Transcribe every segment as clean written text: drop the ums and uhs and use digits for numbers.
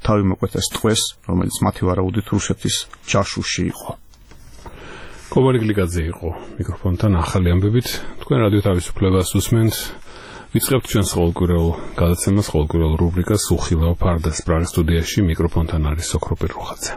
თავი მოკვეთეს ტყვეს, რომელიც მათი ვარაუდით რუსეთის ჯაშუში იყო. კობალი გლიკაძე იყო მიკროფონთან ახალი ამბებით. თქვენ რადიო თავისუფლებას უსმენთ. ვიწყებთ ჩვენს ყოველკვირეულ გადაცემას, ყოველკვირეულ რუბრიკას უხილავ ფარდას პრაღის სტუდიაში. მიკროფონთან არის სოქრო პირუხაძე.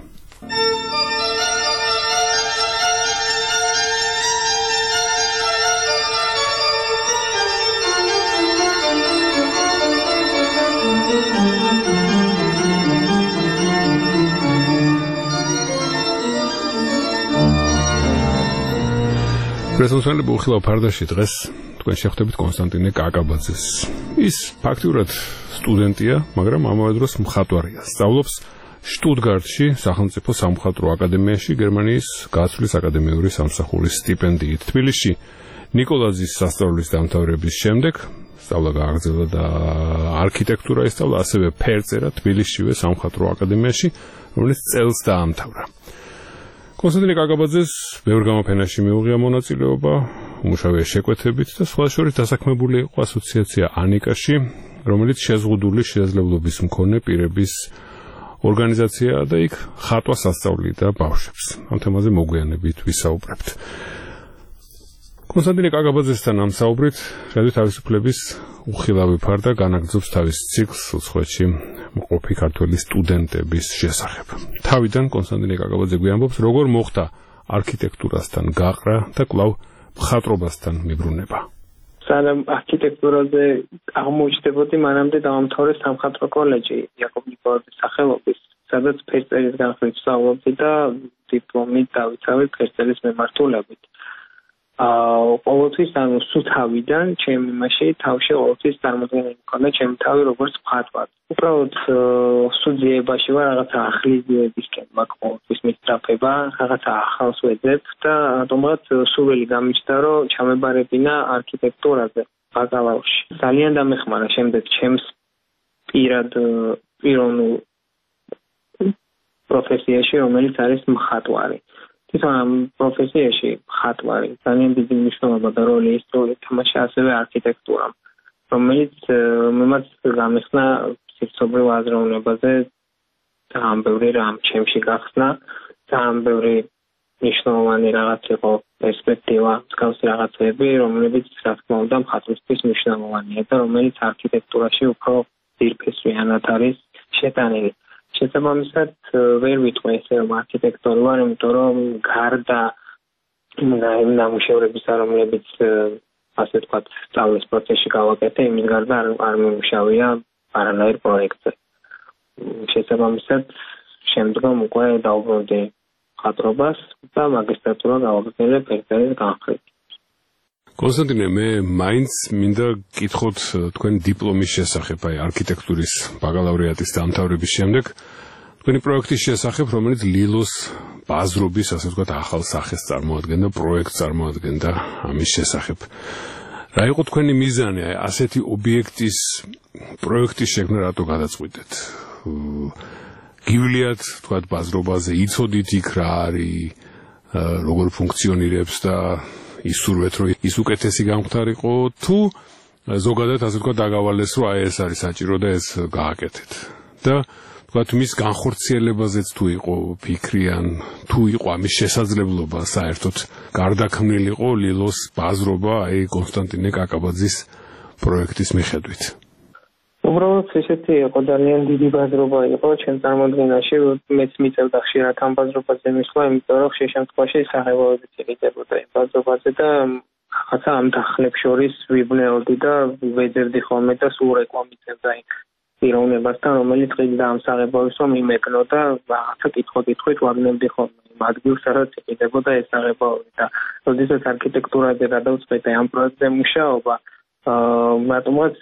პრესონსონები უხილავ ფარდაში დღეს თქვენ შეხვდებით კონსტანტინე კაკაბაძეს. ის ფაქტიურად სტუდენტია, მაგრამ ამავე დროს მხატვარია. სწავლობს შტუტგარტში, სახელმწიფო სამხატვრო აკადემიაში, გერმანიის გაცვლის აკადემიური სამსახურის სტიპენდიით. თბილისში ნიკოლაძის სასწავლებლის დამთავრების შემდეგ სწავლა გააგრძელა და არქიტექტურა ისწავლა, ასევე ფერწერა თბილისშივე სამხატვრო აკადემიაში, რომელიც წელს დაამთავრა. კონსტანტინე კაკაბაძეს ბევრ გამოფენაში მიუღია მონაწილეობა, უმუშავია შეკვეთებით და სხვა შორის დასაქმებული იყო ასოციაცია ანიკაში, რომელიც შეზღუდული შესაძლებლობის მქონე პირების ორგანიზაციაა და იქ ხატვას ასწავლიდა ბავშვებს. ამ თემაზე მოგვიანებით ვისაუბრებთ. კონსტანტინე კაკაბაძესთან ამ საუბრით რადიო თავისუფლების უხილავი ფარდა განაგრძობს თავის ციკლს უცხოეთში მყოფი ქართველი სტუდენტების შესახებ. თავიდან კონსტანტინე კაკაბაძე გვიამბობს, როგორ მოხდა არქიტექტურასთან გაყრა და კვლავ მხატვრობასთან მიბრუნება. სანამ არქიტექტურაზე აღმოჩნდებოდი, მანამდე დავამთავრე სამხატვრო კოლეჯი იაკობ ნიკოლაძის სახელობის, სადაც ფერწერის განხრით სწავლობდი და დიპლომით დავიცავი ფერწერის მიმართულებით. ყოველთვის ანუ სუთავიდან ჩემი იმაში თავში ყოველთვის წარმოდგენილი მქონდა ჩემი თავი როგორც მხატვარ. უბრალოდ სტუდიებაში ვარ, რაღაცა ახალი იდეებისკენ მაქვს ყოველთვის მისწრაფება, რაღაცა ახალს ვეძებ და რატომღაც სურვილი გამიჩნდა, რომ ჩამებარებინა არქიტექტურაზე ბაკალავრში. ძალიან დამეხმარა შემდეგ ჩემს პიროვნულ პროფესიაში, რომელიც არის მხატვარი. თვითონ ამ პროფესიაში მხატვარი ძალიან დიდი მნიშვნელობა და როლი ითამაშა ასევე არქიტექტურამ, რომელიც მომაც გამეხსნა სიცოცხლე აზროვნებაზე ძალიან ბევრი რამ ჩემში გახსნა, ძალიან ბევრი მნიშვნელოვანი რაღაც იყო პერსპექტივა, მსგავსი რაღაცები, რომლებიც რა თქმა უნდა მხატვრისთვის მნიშვნელოვანია და რომელიც არქიტექტურაში უფრო ძირფესვიანად არის შეტანილი. შესაბამისად ვერ ვიტყვი ესე რომ არქიტექტორი ვარ, იმიტომ რომ გარდა იმ ნამუშევრებისა, რომლებიც ასე ვთქვათ სწავლის პროცესში გავაკეთე, იმის გარდა არ მიმუშავია არანაირ პროექტზე. შესაბამისად შემდგომ უკვე დავუბრუნდი მხატვრობას და მაგისტრატურა გავაგრძელე ფერწერის განხრით. კონსტანტინე, მე მაინც მინდა გკითხოთ თქვენი დიპლომის შესახებ, აი არქიტექტურის ბაკალავრიატის დამთავრების შემდეგ, თქვენი პროექტის შესახებ, რომელიც ლილოს ბაზრობის, ასე ვთქვათ, ახალ სახეს წარმოადგენდა, პროექტს წარმოადგენდა ამის შესახებ. რა იყო თქვენი მიზანი, აი ასეთი ობიექტის პროექტის შექმნა რატო გადაწყვიტეთ? გივლიათ, ვთქვათ, ბაზრობაზე, იცოდით იქ რა არის, როგორ ფუნქციონირებს და ისურვეთ, რომ ის უკეთესი გამختარიყო, თუ ზოგადად ასე ვთქვათ, დაგავალეს, რომ აი ეს არის საჭირო და ეს გააკეთეთ. და ვთქვათ, მის განხორციელებაზეც თუ იყო ფიქრი ან თუ იყო ამის შესაძლებლობა საერთოდ გარდაქმნილიყო ლილოს ბაზრობა აი კონსტანტინე კაკაბაძის პროექტის მიხედვით. უბრალოდ ესეთი იყო ძალიან დიდი ბაზრობა იყო ჩემ წარმოდგენაში, მეც მიწევდა ხშირად ამ ბაზრობაზე მისვლა, იმიტომ რომ ხშირ შემთხვევაში საღებავებით იყიდებოდა იმ ბაზრობაზე და რაღაცა ამ დახლებს შორის ვიბნეოდი და ვეძებდი ხოლმე და სულ რეკვა მიწევდა იქ პიროვნებასთან, რომელიც ყიდდა ამ საღებავის რომ იმეკნო და რაღაცა კითხვით ვაგნებდი ხოლმე იმ ადგილს, სადაც იყიდებოდა ეს საღებავი და როდესაც არქიტექტურაზე გადავწყვეტე ამ პროექტზე მუშაობა, რატომღაც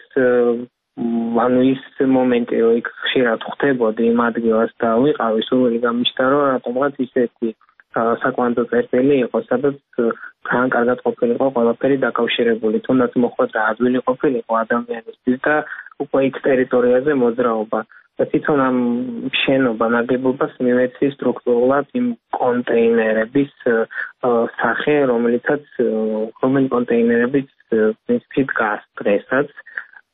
ანუ ის მომენტი, რომ იქ ხშირად ხვდებოდი იმ ადგილას და ვიყავი სურვილი გამიჩნდა, რომ რატომღაც ისეთი საკვანძო წერტილი იყო, სადაც ძალიან კარგად ყოფილიყო ყველაფერი დაკავშირებული, თუნდაც მოხვედრა ადვილი ყოფილიყო ადამიანისთვის და უკვე იქ ტერიტორიაზე მოძრაობა. და თვითონ ამ შენობა ნაგებობას მივეცი სტრუქტურულად იმ კონტეინერების სახე, რომელი კონტეინერებიც პრინციპით დგას დღესაც.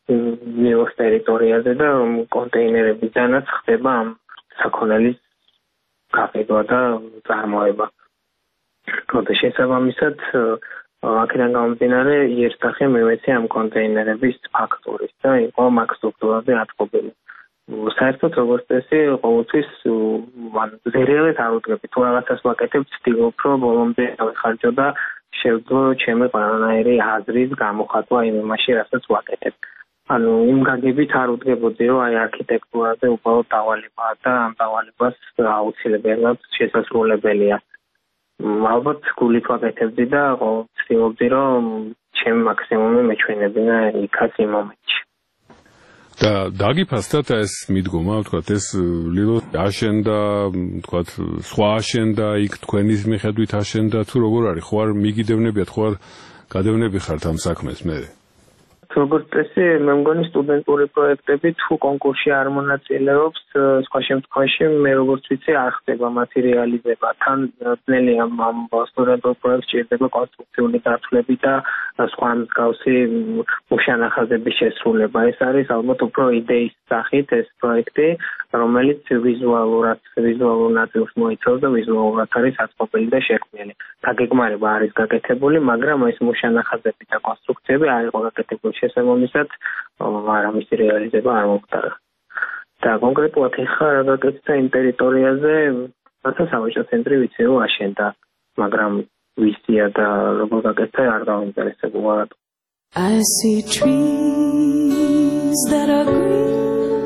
ნიუს ტერიტორიაზე და კონტეინერებიდანაც ხდება ამ საქონელის გაყიდვა და წარმოება. როდეს შესაბამისად აქედან გამომდინარე იერსახე მივეცე ამ კონტეინერების ფაქტორის და იყო მაგ სტრუქტურაზე ატყობილი. საერთოდ როგორც წესი ყოველთვის ზერელეთ არ უდგები თუ რაღაცას ვაკეთებ ვცდილობ რომ ბოლომდე ავიხარჯო და შევძლო ჩემი ყველანაირი აზრის გამოხატვა იმ იმაში რასაც ვაკეთებ. ანუ იმ გაგებით არ უდგებოდი რომ აი არქიტექტურაზე უბრალოდ დავალებაა და ამ დავალებას აუცილებლად შესაძლებელია. ალბათ გულით ვაკეთებდი და ვცდილობდი რომ ჩემი მაქსიმუმი მეჩვენებინა იქაც იმ მომენტში. და დაგიფასდათ ეს მიდგომა, ვთქვათ, ეს ლილო აშენდა, ვთქვათ, სხვა აშენდა, იქ თქვენის მიხედვით აშენდა, თუ როგორ არის, ხო არ მიგიდევნებიათ, ხო არ გადევნები ხართ ამ საქმეს მე? როგორც წესი, მე მგონი სტუდენტური პროექტები თუ კონკურსში არ მონაწილეობს, სხვა შემთხვევაში მე როგორც ვიცი არ ხდება მათი რეალიზება. თან ძნელია ამ სტუდენტურ პროექტში ჭირდება კონსტრუქციული დათვლები და სხვა მსგავსი მუშანახაზების შესრულება. ეს არის ალბათ უფრო იდეის სახით ეს პროექტი, რომელიც ვიზუალურ ნაწილს მოიცავს და ვიზუალურად არის აწყობილი და შექმნილი. დაგეგმარება არის გაკეთებული, მაგრამ ეს მუშანახაზები და კონსტრუქციები არ იყო გაკეთებული. შესაბამისად, არამისი რეალიზება არ მომხდარა. და კონკრეტულად ეხლა რა გაკეთდა იმ ტერიტორიაზე, რათა სავაჭრო ცენტრი ვიცი რომ აშენდა, მაგრამ ვისია და როგორ გაკეთდა არ დავინტერესებულა. I see trees that are green,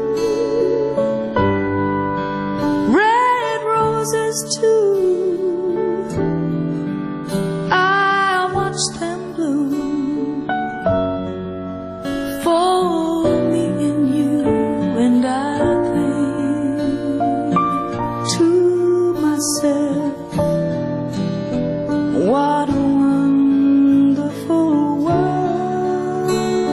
red roses too. I watch them bloom for me and you, and I think to myself, what a wonderful world.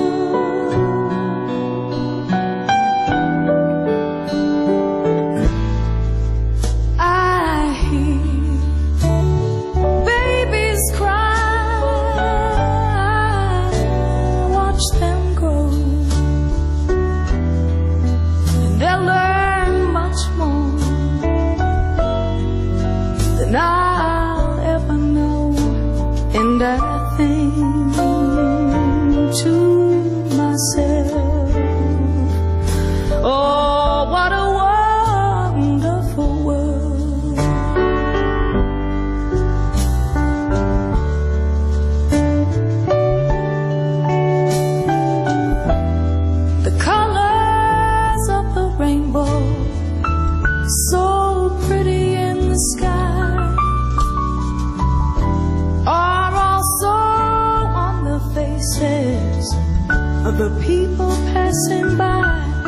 I hear babies cry, watch them grow, and they'll learn much more than I'll ever know. And I think to myself, oh, what a wonderful world. The colors of the rainbow, so pretty in the sky, are also on the faces of the people passing by.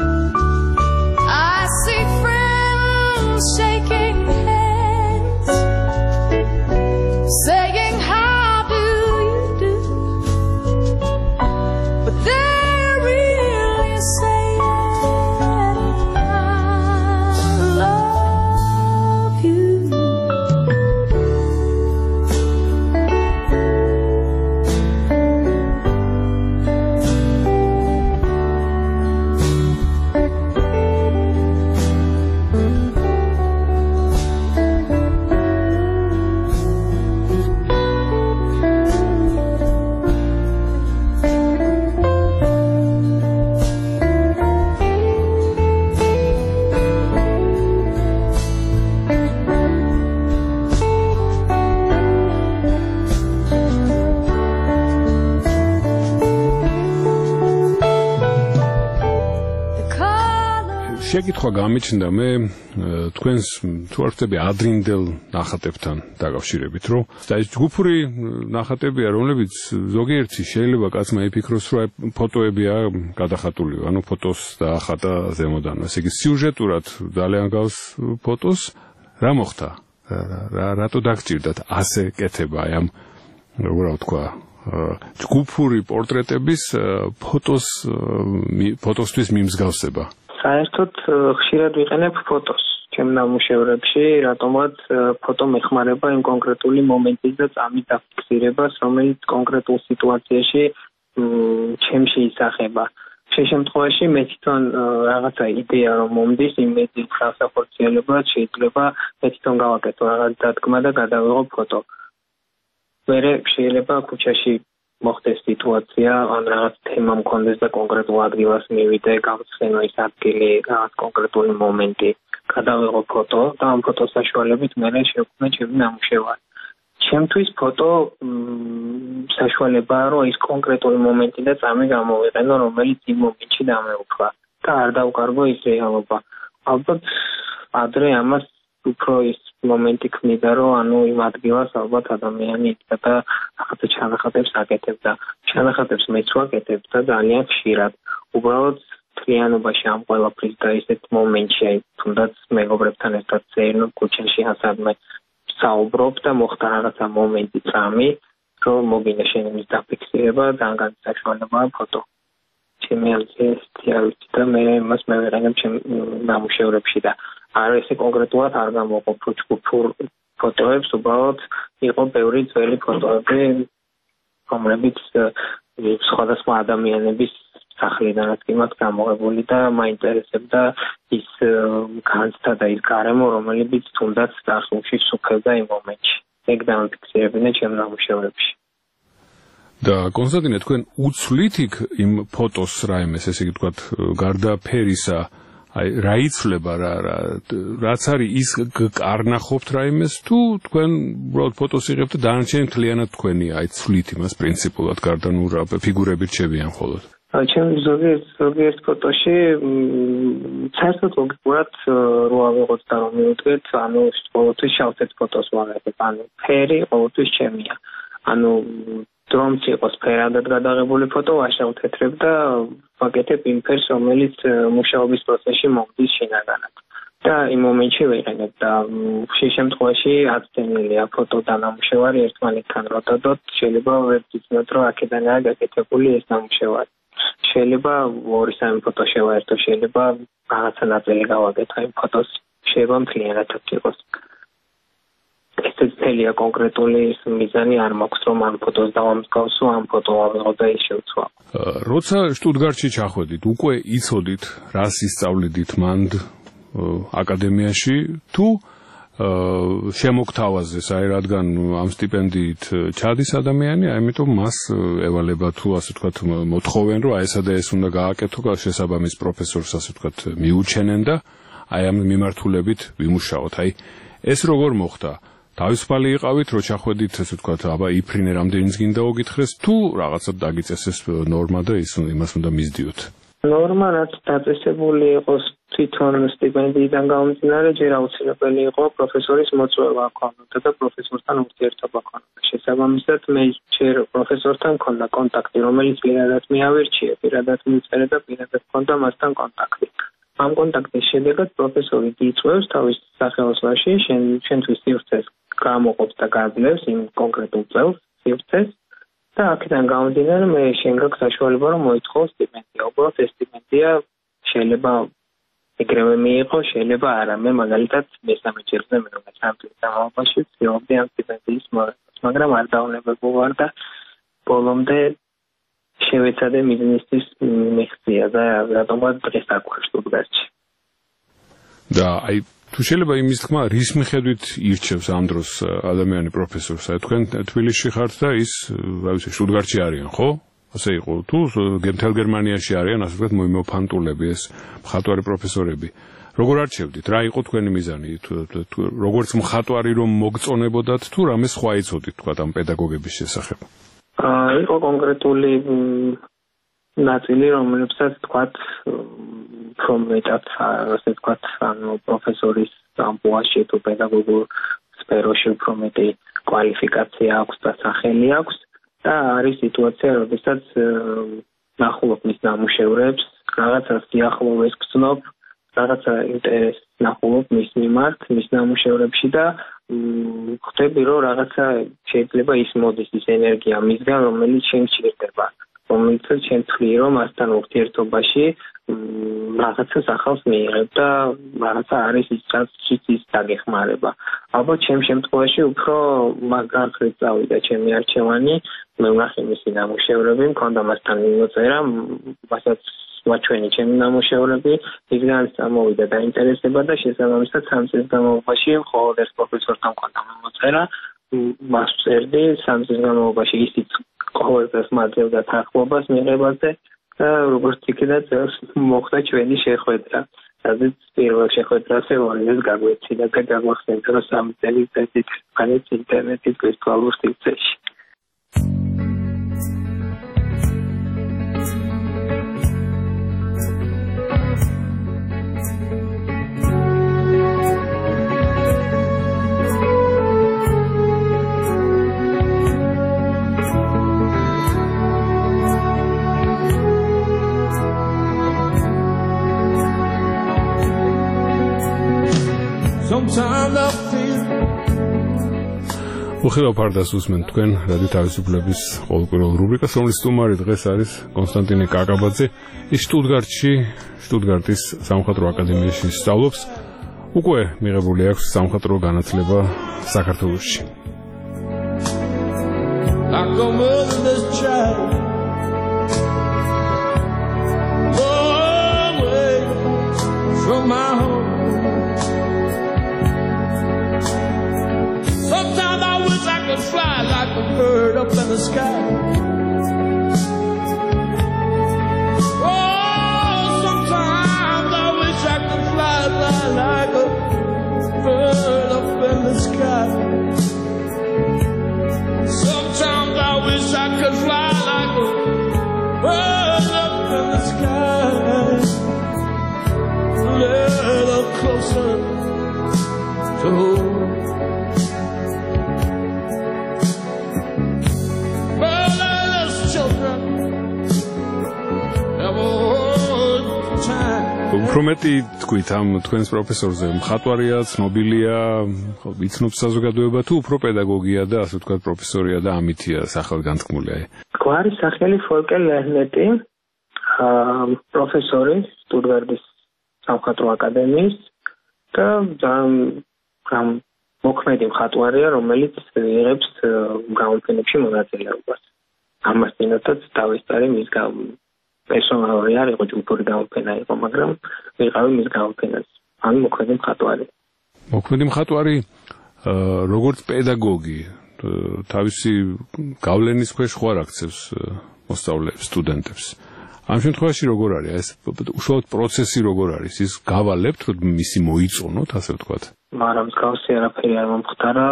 I see friends shaking hands, saying, how do you do? But they're really saying, I love you. შეკითხვა გამიჩნდა მე თქვენს თუ არ ვთქვი ადრინდელ ნახატებთან დაკავშირებით, რომ და ეს ჯგუფური ნახატებია, რომლებიც ზოგიერთი შეიძლება კაცმა იფიქროს, რომ ფოტოებია გადახატული, ანუ ფოტოს დაახატა ზემოდან. ესე იგი სიუჟეტურად ძალიან გავს ფოტოს. რა მოხდა? რატო დაგჭირდათ ასე კეთება აი ამ როგორ ვთქვა ჯგუფური პორტრეტების ფოტოსთვის მიმსგავსება? საერთოდ ხშირად ვიყენებ ფოტოს ჩემ ნამუშევრებში, რატომაც ფოტო მეხმარება იმ კონკრეტული მომენტის და წამის დაფიქსირებას, რომელიც კონკრეტულ სიტუაციაში ჩემში ისახება. შემთხვევაში მე თვითონ რაღაცა იდეა რომ მომდის იმედი ხალხსახორციელებლად შეიძლება მე თვითონ გავაკეთო რაღაც დადგმა და გადავიღო ფოტო. მერე შეიძლება ქუჩაში მოხდეს სიტუაცია, ან რაღაც თემა მქონდეს და კონკრეტულ ადგილას მივიდე, გავცხენო ის ადგილი, რაღაც კონკრეტული მომენტი, გადავიღო ფოტო და ამ ფოტოს საშუალებით მერე შევქმნე ჩემი ნამუშევარი. ჩემთვის ფოტო საშუალებაა, რომ ის კონკრეტული მომენტი და წამი გამოვიყენო, რომელიც იმ მომენტში დამეუფლა და არ დავკარგო ის რეალობა. ალბათ ადრე ამას უფრო ის მომენტი ქმნიდა, რომ ანუ იმ ადგილას ალბათ ადამიანი იდგა და რაღაცა ჩანახატებს აკეთებდა. ჩანახატებს მეც ვაკეთებ და ძალიან ხშირად. უბრალოდ თლიანობაში ამ ყველაფრის და ისეთ მომენტში, აი თუნდაც მეგობრებთან ერთად წერნო ქუჩაში ასადმე საუბრობ და მოხდა რაღაცა მომენტი წამი, რომ მოგინდა შენების დაფიქსირება და ამ საშუალებაა ფოტო. ჩემი ამცირეთი და მე მას მევიყენებ ჩემ ნამუშევრებში და არ ესე კონკრეტულად არ გამოვყო ჯგუფურ ფოტოებს, უბრალოდ იყო ბევრი ძველი ფოტოები, რომლებიც სხვადასხვა ადამიანების სახლიდანაც კი მათ გამოღებული და მაინტერესებდა ის განცდა და ის გარემო, რომელიც თუნდაც დასულში სუფევდა იმ მომენტში. ეგ დამფიქსირებინა ჩემ ნამუშევრებში. და კონსტანტინე, თქვენ უცვლით იქ იმ ფოტოს რაიმეს, ესე იგი თქვათ, გარდა ფერისა, აი რა იცვლება რაც არის ის არ ნახობთ რაიმეს თუ თქვენ უბრალოდ ფოტოს იღებთ და დანარჩენი მთლიანად თქვენია, აი ცვლით იმას პრინციპულად გარდა ნუ რა ფიგურები რჩებიან მხოლოდ. ჩემ ზოგიერთ ფოტოში საერთოდ ლოგიკურად რო ავიღოთ და რომ მივუდგეთ, ანუ ყოველთვის შავ-თეთრ ფოტოს ვაღებებ, ანუ ფერი ყოველთვის ჩემია. ანუ რომც იყოს ფერადად გადაღებული ფოტო ვაშავ-თეთრებ და ვაკეთებ იმ ფერს, რომელიც მუშაობის პროცესში მომდის შინაგანად. და იმ მომენტში ვიყენებ და ხშირ შემთხვევაში აცდენილია ფოტო და ნამუშევარი ერთმანეთთან როდადოთ, შეიძლება ვერ გიცნოთ, რომ აქედანაა გაკეთებული ეს ნამუშევარი. შეიძლება 2-3 ფოტო შევაერთო, შეიძლება რაღაცა ნაწილი გავაკეთო იმ ფოტოს, შეიძლება მთლიანად იყოს. ეს თელია კონკრეტული მიზანი არ მაქვს, რომ ამ ფოტოს დავამსგავსო, ამ ფოტო ავიღო და ის შევცვალო. როცა შტუტგარტში ჩახვედით, უკვე იცოდით, რას ისწავლიდით მანდ აკადემიაში, თუ შემოგთავაზეს, აი რადგან ამ სტიპენდიით ჩადის ადამიანი, ამიტომ მას ევალება თუ ასე ვთქვათ მოთხოვენ, რომ აი ესა და ეს უნდა გააკეთო, შესაბამის პროფესორს ასე ვთქვათ მიუჩენენ და აი ამ მიმართულებით ვიმუშაოთ. აი ეს როგორ მოხდა? თავისუფალი იყავით, რო ჩახვედით, ასე ვთქვათ, აბა იფრინე რამდენიც გინდა ოგითხრეს, თუ რაღაცა დაგიწესეს ნორმა და იმას უნდა მისდიოთ. ნორმა რაც დაწესებული იყოს თვითონ სტიპენდიიდან გამომდინარე, ჯერ აუცილებელი იყო პროფესორის მოწვევა ქონოდა და პროფესორთან ურთიერთობა ქონოდა. შესაბამისად, მე ჯერ პროფესორთან მქონდა კონტაქტი, რომელიც პირადად მიავირჩია, პირადად მიწერა და პირადად მქონდა მასთან კონტაქტი. ამ კონტაქტის შედეგად პროფესორი გიწევს თავის სახელოსნოში შენთვის სივრცეს გამოყოფს და გაძლევს იმ კონკრეტულ წელს სივრცეს და აქედან გამომდინარე მე შენ გაქვს საშუალება რომ მოითხოვ სტიპენდია. უბრალოდ ეს სტიპენდია შეიძლება ეგრევე მიიღო, შეიძლება არა. მე მაგალითად მესამე ჯერზე მე რომ სამ წლის განმავლობაში ვცდილობდი ამ სტიპენდიის მიღებას, მაგრამ არ დაუნებებულ ვარ და ბოლომდე შევეცადე მიზნისთვის მიღწია და რატომაც დღეს არ გვაქვს შტუტგარტში. და აი თუ შეიძლება იმის თქმა, რის მიხედვით ირჩევს ამ დროს ადამიანი პროფესორს? აი თქვენ თბილისში ხართ და ის, რა ვიცი, შტუტგარტში არიან, ხო? ასე იყო. თუ მთელ გერმანიაში არიან, ასე ვთქვათ, მომფანტულები ეს მხატვარი პროფესორები. როგორ არჩევდით? რა იყო თქვენი მიზანი? როგორც მხატვარი რომ მოგწონებოდათ თუ რამე სხვა იცოდით, თქვათ, ამ პედაგოგების შესახებ? იყო კონკრეტული ნაწილი, რომელსაც თქვათ რომ მეტად ასე ვთქვათ, ანუ პროფესორის ამბუაში თუ პედაგოგურ სფეროში უფრო მეტი კვალიფიკაცია აქვს და სახელი აქვს და არის სიტუაცია, როდესაც ნახულობ მის ნამუშევრებს, რაღაცა სიახლოვეს გრძნობ, რაღაცა ინტერესს ნახულობ მის მიმართ, მის ნამუშევრებში და ხვდები, რომ რაღაცა შეიძლება ის მოდის, ის ენერგია მისგან, რომელიც შენ გჭირდება, რომელიც შენ თვლი, რომ მასთან ურთიერთობაში რაღაცას ახალს მიიღებ და რაღაცა არის ის ის დაგეხმარება. ალბათ ჩემ შემთხვევაში უფრო მაგარხრით წავიდა ჩემი არჩევანი, მე ვნახე მისი ნამუშევრები, მქონდა მასთან მიმოწერა, მასაც ვაჩვენი ჩემი ნამუშევრები, ისგან წამოვიდა დაინტერესება და შესაბამისად 3 წლის განმავლობაში მხოლოდ ერთ პროფესორთან მქონდა მომწერა, მას წერდი 3 წლის განმავლობაში ისიც ყოველდღეს მაძლევდა თანხმობას მიღებაზე და როგორც იქნებ მოხდა ჩვენი შეხვედრა. სადაც პირველ შეხვედრაზე ორიეს გაგვეცი და გაგვახსენდა რომ 3 წელი წესით განეც ინტერნეტის ვირტუალურ სივრცეში. უხილავ ფარდას უსმენ თქვენ რადიო თავისუფლების ყოველკვირეულ რუბრიკას, რომლის სტუმარი დღეს არის კონსტანტინე კაკაბაძე. ის შტუტგარტის სამხატვრო აკადემიაში სწავლობს. უკვე მიღებული აქვს სამხატვრო განათლება საქართველოში. Fly like a bird up in the sky. Oh, sometimes I wish I could fly like a bird up in the sky. Sometimes I wish I could fly like a bird up in the sky. A little closer to home. უფრო მეტი თქვით ამ თქვენს პროფესორზე, მხატვარია, ცნობილია, იცნობს საზოგადოება თუ უფრო პედაგოგია და ასე ვთქვათ პროფესორია და ამითია სახელგანთქმული? გვარი სახელი ფოლკე ლერნეტი, პროფესორი შტუტგარტის სამხატვრო აკადემიის და მოქმედი მხატვარია, რომელიც იღებს გამოფენებში მონაწილეობას. ამასთანავე დავესწარი მის პერსონალური არ იყო ჯგუფური გამოფენა იყო, მაგრამ ვიყავი მის გამოფენაზე. ანუ მოქმედი მხატვარი. მოქმედი მხატვარი როგორც პედაგოგი თავისი გავლენის ქვეშ ხوار აქცევს მოსწავლეებს, სტუდენტებს. ამ შემთხვევაში როგორ არის ეს უშუალოდ პროცესი როგორ არის? ის გავალებთ რომ მისი მოიწონოთ, ასე ვთქვათ. მაგრამ მსგავსი არაფერი არ მომხდარა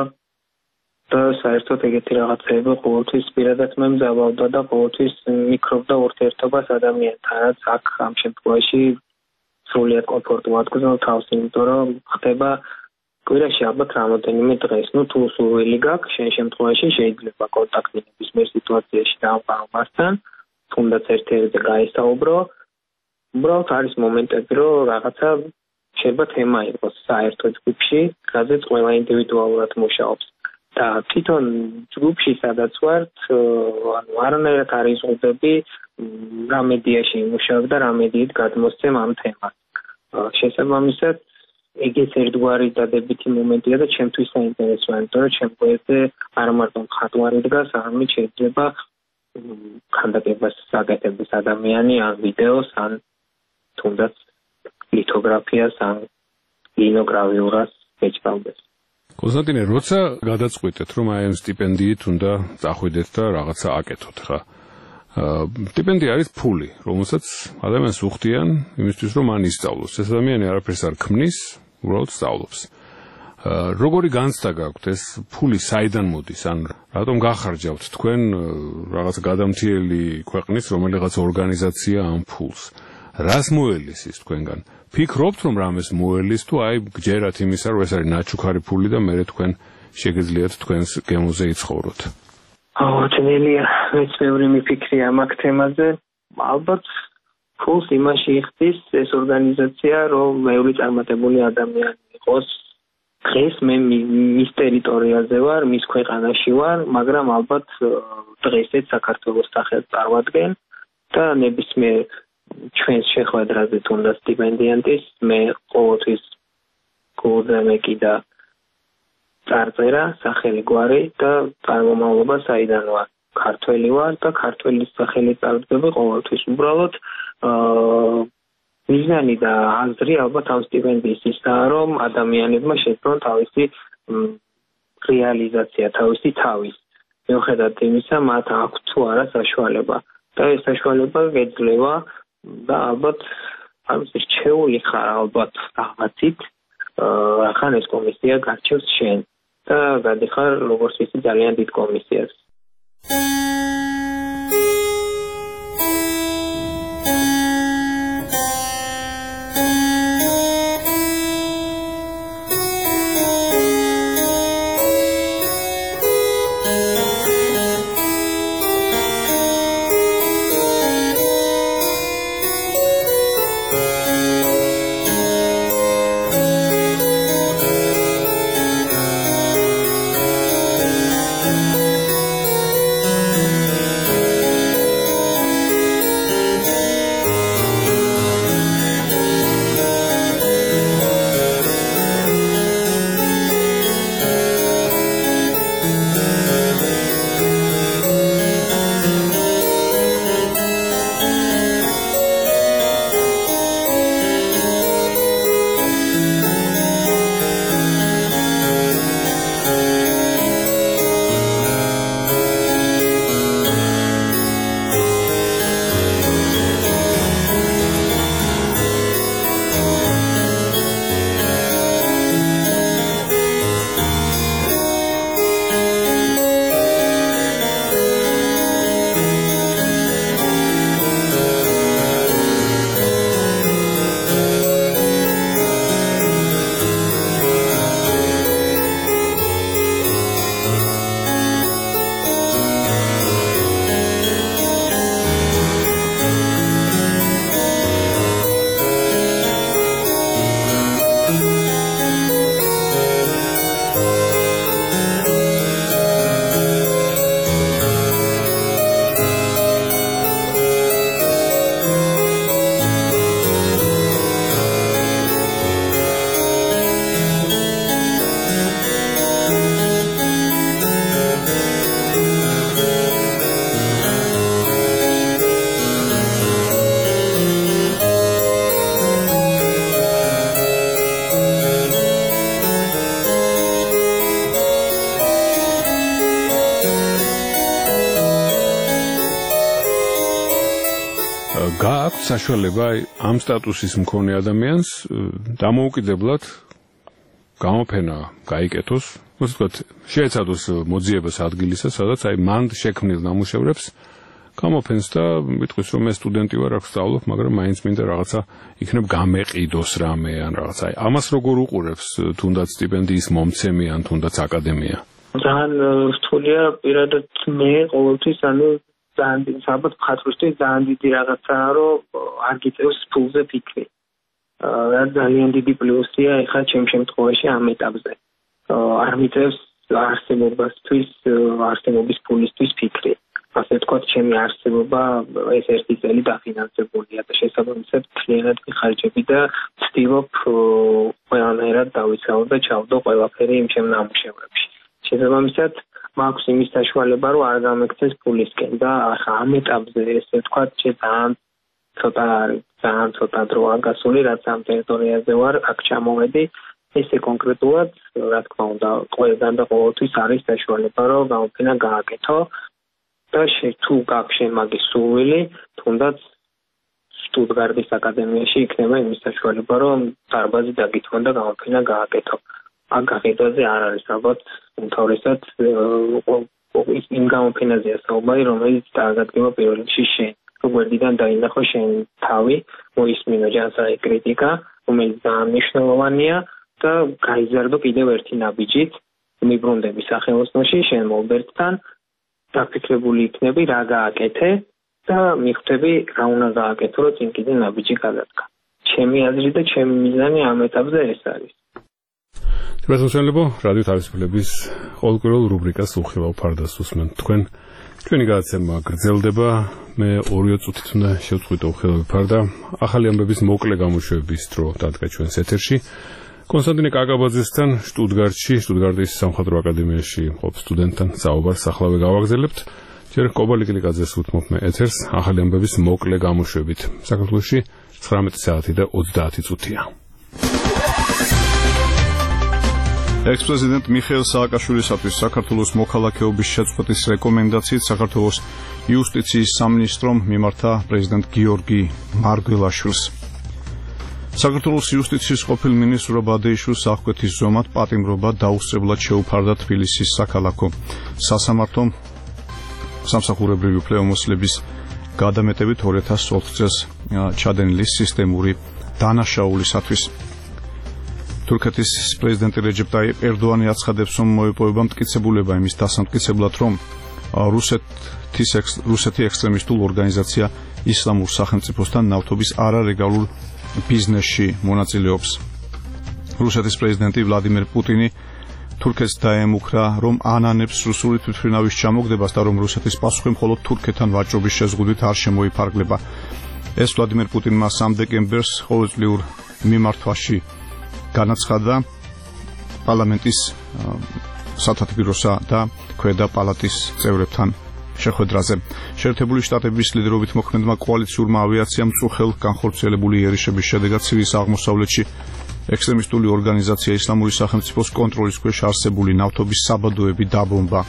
და საერთოდ ეგეთი რაღაცები ყოველთვის პირადად მე მზაბავდა და ყოველთვის მიკრობდა ურთიერთობას ადამიანთანაც. აქ ამ შემთხვევაში სრულიად კომფორტულად გრძნობ თავს, იმიტომ რომ ხდება კვირაში ალბათ რამოდენიმე დღეს. თუ სურვილი გაქვს, შენ შემთხვევაში შეიძლება კონტაქტი ნებისმიერ სიტუაციაში დავყარო მასთან, თუნდაც ერთ-ერთზე გაესაუბრო. უბრალოდ არის მომენტები, რომ რაღაცა შეიძლება თემა იყოს საერთო ჯგუფში, რაზეც ყველა ინდივიდუალურად მუშაობს. და თვითონ ჯგუფში სადაც ვართ, ანუ არანაირად არ იზღუდები რა მედიაში იმუშავებ და რა მედიით გადმოსცემ ამ თემას. შესაბამისად, ეგეც ერთგვარი დადებითი მომენტია და ჩემთვის საინტერესოა, იმიტომ რომ ჩემ გვერდზე არა მარტო მხატვარი დგას, არამედ შეიძლება ქანდაკებას აკეთებს ადამიანი, ან ვიდეოს, ან თუნდაც ლითოგრაფიას, ან ლინოგრავიურას ეჭვავდეს. კონსტანტინე, როცა გადაწყვიტეთ, რომ აი ამ სტიპენდიით უნდა წახვიდეთ და რაღაცა აკეთოთ, ხა? სტიპენდია არის ფული, რომელსაც ადამიანს უხდიან იმისთვის, რომ მან ისწავლოს. ეს ადამიანი არაფერს არ ქმნის, უბრალოდ სწავლობს. როგორი განცდა გაქვთ ეს ფული საიდან მოდის? ან რატომ გახარჯავთ თქვენ რაღაც გადამთიელი ქვეყნის რომელიღაც ორგანიზაცია ამ ფულს? რას მოელის ის თქვენგან? ფიქრობთ რომ რამეს მოელის თუ აი გჯერათ იმისა რომ ეს არის ნაჩუქარი ფული და მე თქვენ შეგიძლიათ თქვენს გემოზე იცხოვროთ? ძნელია, მეც ბევრი მიფიქრია მაგ თემაზე. ალბათ ფულს იმაში იხდის ეს ორგანიზაცია, რომ ბევრი წარმატებული ადამიანი იყოს. დღეს მე მის ტერიტორიაზე ვარ, მის ქვეყანაში ვარ, მაგრამ ალბათ დღესაც საქართველოს სახელს წარვადგენ და ნებისმიერ ჩვენს შეხვედრაზე თუნდაც სტიპენდიანტის მე ყოველთვის გულზე მეკიდა წარწერა, სახელი გვარი და წარმომავლობა საიდან ვარ. ქართველი ვარ და ქართველის სახელი წარდგები ყოველთვის. უბრალოდ მიზანი და აზრი ალბათ ამ სტიპენდიის ისაა, რომ ადამიანებმა შეძლონ თავისი რეალიზაცია, თავისი თავის. მიუხედავად იმისა, მათ აქვთ თუ არა საშუალება. და ეს საშუალება გეძლევა და ალბათ ამის რჩეული ხარ ალბათ რაღაცით, ახან ეს კომისია გარჩევს შენ და გადიხარ როგორც ვიცი ძალიან დიდ კომისიას. გააქვთ საშუალება ამ სტატუსის მქონე ადამიანს დამოუკიდებლად გამოფენა გაიკეთოს, ასე ვთქვათ, შეეცადოს მოძიებას ადგილისა, სადაც აი მან შექმნილ ნამუშევრებს გამოფენს და მითქვის რომ მე სტუდენტი ვარ, აქ ვსწავლობ, მაგრამ მაინც მინდა რაღაცა იქნებ გამეყიდოს რამე ან რაღაცა. აი ამას როგორ უყურებს თუნდაც სტიპენდიის მომცემი ან თუნდაც აკადემია? ძალიან რთულია პირადად მე ყოველთვის ძალიან საბათ მხატვრისთვის ძალიან დიდი რაღაცაა, რომ არ გიწევს ფულზე ფიქრი. რა ძალიან დიდი პლუსია ეხლა ჩემ შემთხვევაში ამ ეტაპზე. არ მიწევს არსებობისთვის, არსებობის ფულისთვის ფიქრი. ასე ვთქვათ, ჩემი არსებობა ეს ერთი წელი დაფინანსებულია და შესაბამისად მთლიანად მიხარჯები და ვცდილობ ყველანაირად დავიცავო და ჩავდო ყველაფერი იმ ჩემ ნამუშევრებში. შესაბამისად მაქვს იმის საშუალება, რომ არ გამექცეს ფულისკენ და ახლა ამ ეტაპზე ესე ვთქვათ, ძალიან ცოტა დროა გასული, რაც ამ ტერიტორიაზე ვარ, აქ ჩამოვედი. ესე კონკრეტულად, რა თქმა უნდა, ყველგან და ყოველთვის არის საშუალება, რომ გამოფენა გააკეთო და თუ გაქვს შენ მაგის სურვილი, თუნდაც შტუტგარტის აკადემიაში იქნება იმის საშუალება, რომ დარბაზი დაგითმო და გამოფენა გააკეთო. აქ გაყიდვაზე არ არის ალბათ უმთავრესად იმ გამოფენაზეა საუბარი, რომელიც დააგადგება პირველ რიგში შენ. გვერდიდან დაინახო შენ თავი, მოისმინო ჯანსაღი კრიტიკა, რომელიც ძალიან მნიშვნელოვანია და გაიზარდო კიდევ ერთი ნაბიჯით, მიბრუნდები სახელოსნოში, შენ მოლბერტთან, დაფიქრებული იქნები, რა გააკეთე და მიხვდები, რა უნდა გააკეთო, რომ წინ კიდე ნაბიჯი გადადგა. ჩემი აზრი და ჩემი მიზანი ამ ეტაპზე ეს არის. პროფესიონალებო, რადიო თავისუფლების ყოველკვირეულ რუბრიკას უხილავ ფარდას უსმენთ თქვენ. ჩვენი გადაცემა გრძელდება, მე 2 წუთით უნდა შევწყვიტო უხილავი ფარდა. ახალი ამბების მოკლე გამოშვების დრო დადგა ჩვენს ეთერში. კონსტანტინე კაკაბაძესთან შტუტგარტში, შტუტგარტის სამხატვრო აკადემიაში მყოფ სტუდენტთან საუბარს ახლავე გავაგრძელებთ. ჯერ კობალიკილიკაძეს უთმობ მე ეთერს ახალი ამბების მოკლე გამოშვებით. საქართველოში 19 საათი და 30 წუთია. ექს-პრეზიდენტ მიხეილ სააკაშვილისათვის საქართველოს მოქალაქეობის შეწყვეტის რეკომენდაციით საქართველოს იუსტიციის სამინისტრომ მიმართა პრეზიდენტ გიორგი მარგველაშვილს. საქართველოს იუსტიციის ყოფილ მინისტრ ბადეიშვილს აღკვეთის ზომად პატიმრობა დაუსწრებლად შეუფარდა თბილისის საქალაქო სასამართლომ სამსახურებრივი უფლებამოსილების გადამეტებით 2004 წელს ჩადენილი სისტემური დანაშაულისათვის. თურქეთის პრეზიდენტი რეჯეპ ტაიპ ერდოანი აცხადებს, რომ მოიპოვება მტკიცებულება იმის დასამტკიცებლად, რომ რუსეთი ექსტრემისტულ ორგანიზაცია ისლამურ სახელმწიფოსთან ნავთობის არარეგულარულ ბიზნესში მონაწილეობს. რუსეთის პრეზიდენტი ვლადიმერ პუტინი თურქეთს დაემუქრა, რომ ანანებს რუსული თვითმფრინავის ჩამოგდებას და რომ რუსეთის პასუხი მხოლოდ თურქეთთან ვაჭრობის შეზღუდვით არ შემოიფარგლება. ეს ვლადიმერ პუტინმა 3 დეკემბერს ყოველწლიურ მიმართვაში განაცხადა პარლამენტის სათათბიროსა და ქვედა პალატის წევრებთან შეხვედრაზე. შეერთებული შტატების ლიდერობით მოქმედმა კოალიციურმა ავიაციამ წუხელ განხორციელებული იერიშების შედეგად ცივის აღმოსავლეთში ექსტრემისტული ორგანიზაცია ისლამური სახელმწიფოს კონტროლის ქვეშ არსებული ნავთობის საბადოები დაბომბა.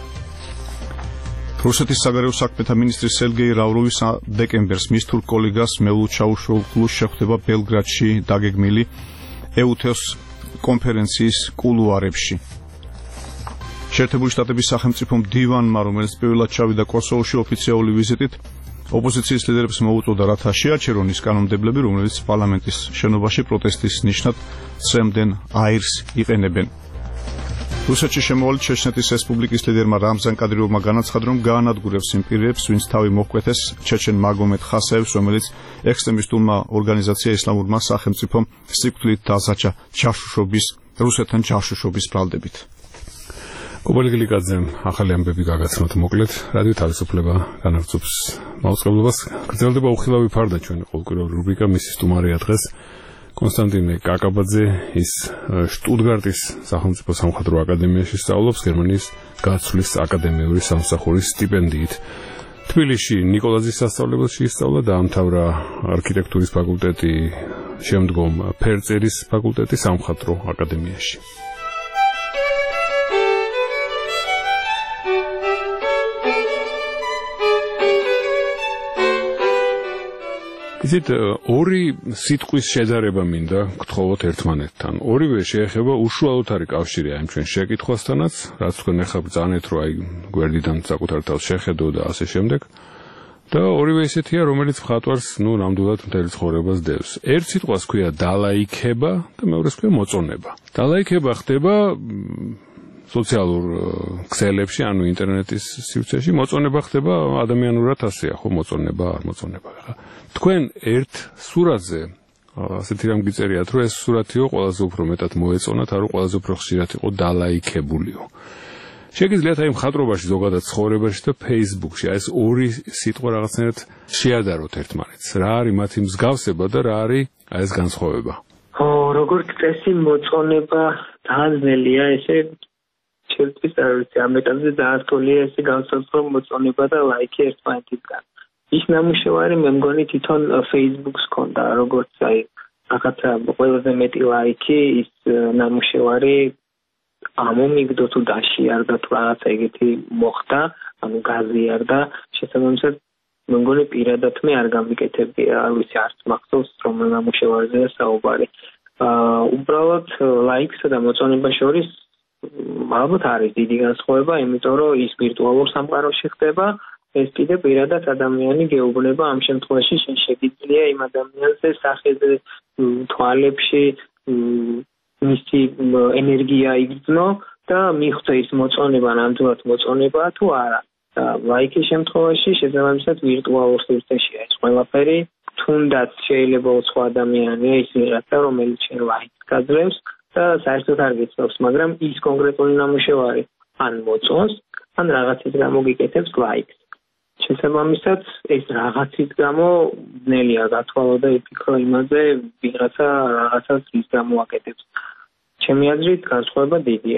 რუსეთის საგარეო საქმეთა მინისტრი სერგეი ლავროვი დეკემბერს მის თურქ კოლეგას მევლუდ ჩაუშოღლუს შეხვდება ბელგრადში დაგეგმილი ეუთოს კონფერენციის კულუარებში. შეერთებული შტატების სახელმწიფო მდივანმა, რომელიც პირველად ჩავიდა კოსოვოში ოფიციალური ვიზიტით, ოპოზიციის ლიდერებს მოუწოდა, რათა შეაჩერონ ის კანონმდებლები, რომელიც პარლამენტის შენობაში პროტესტის ნიშნად წემდნენ აირს იყენებენ. რუსეთში შემოვალი ჩეჩნეთის რესპუბლიკის ლიდერმა რამზან კადიროვმა განაცხადა, რომ გაანადგურებს იმ პირებს, ვინც თავი მოჰკვეთეს ჩეჩენ მაგომედ ხასაევს, რომელიც ექსტრემისტულმა ორგანიზაცია ისლამურმა სახელმწიფომ სიკვდილით დასაჯა რუსეთთან ჯაშუშობის ბრალდებით. კობალიკილიკაძემ ახალი ამბები გაგაცნოთ მოკლედ. რადიო თავისუფლება განაგრძობს მაუწყებლობას. გრძელდება უხილავი ფარდა ჩვენი ყოველკვირეული რუბრიკა, მისი სტუმარია დღეს კონსტანტინე კაკაბაძე, ის შტუტგარტის სახელმწიფო სამხატვრო აკადემიაში სწავლობს გერმანიის გაცვლის აკადემიური სამსახურის სტიპენდიით. თბილისში ნიკოლაძის სასწავლებელში ისწავლა, დაამთავრა არქიტექტურის ფაკულტეტი, შემდგომ ფერწერის ფაკულტეტი სამხატვრო აკადემიაში. იცით, ორი სიტყვის შედარება მინდა გთხოვოთ ერთმანეთთან. ორივე შეეხება უშუალოდ არის კავშირი ამ ჩვენ შეკითხვასთანაც, რაც თქვენ ახლა ბრძანეთ, რომ აი გვერდიდან საკუთარ თავს შეხედო და ასე შემდეგ. და ორივე ისეთია, რომელიც მხატვარს, ნამდვილად მთელი ცხოვრებას დევს. ერთ სიტყვას ქვია დალაიქება და მეორეს ქვია მოწონება. დალაიქება ხდება სოციალურ ქსელებში, ანუ ინტერნეტის სივრცეში, მოწონება ხდება ადამიანურად ასეა, ხო, მოწონება, არ მოწონება. თქვენ ერთ სურათზე ასეთი რამ გიწერიათ, რომ ეს სურათიო ყველაზე უფრო მეტად მოეწონათ, არო ყველაზე უფრო ხშირად იყო დალაიქებულიო. შეგიძლიათ აი მხატვრობაში, ზოგადად ცხოვრებაში და Facebook-ში ეს ორი სიტყვა რაღაცნაირად შეადაროთ ერთმანეთს. რა არის მათი მსგავსება და რა არის ეს განსხვავება? როგორც წესი მოწონება ძალიან ძნელია, ესე ჩემთვის არ ვიცი, ამ ეტაპზე ძალიან რთულია ესე განსაზღვრო მოწონება და ლაიქი ერთმანეთისგან. ის ნამუშევარი მე მგონი თვითონ Facebook-ს ჰქონდა, როგორც აი რაღაცა ყველაზე მეტი ლაიქი ის ნამუშევარი ამომიგდო თუ დაშიარდა თუ რაღაცა ეგეთი მოხდა, ანუ გაზიარდა, შესაბამისად მე მგონი პირადად მე არ გამიკეთებდი, არ ვიცი, არც მახსოვს რომელ ნამუშევარზეა საუბარი. უბრალოდ ლაიქსა და მოწონებას შორის ალბათ არის დიდი განსხვავება, იმიტომ რომ ის ვირტუალურ სამყაროში ხდება, ეს კიდე პირადად ადამიანი გეუბნება, ამ შემთხვევაში შეგიძლია იმ ადამიანზე სახეზე, თვალებში მისი ენერგია იგრძნო და მიხვდა ის მოწონება, ნამდვილად მოწონებაა თუ არა. და ლაიქის შემთხვევაში შესაბამისად ვირტუალურ სივრცეშია ეს ყველაფერი, თუნდაც შეიძლება სხვა ადამიანია ის ვიღაცა, რომელიც შენ ლაიქს გაძლევს და საერთოდ არ გიცნობს, მაგრამ ის კონკრეტული ნამუშევარი ან მოწონს, ან რაღაცის გამო გიკეთებს ლაიქს. შესაბამისად, ეს რაღაცის გამო ძნელია გათვალო და იფიქრო იმაზე, ვიღაცა რაღაცას რის გამო აკეთებს. ჩემი აზრით განსხვავება დიდია.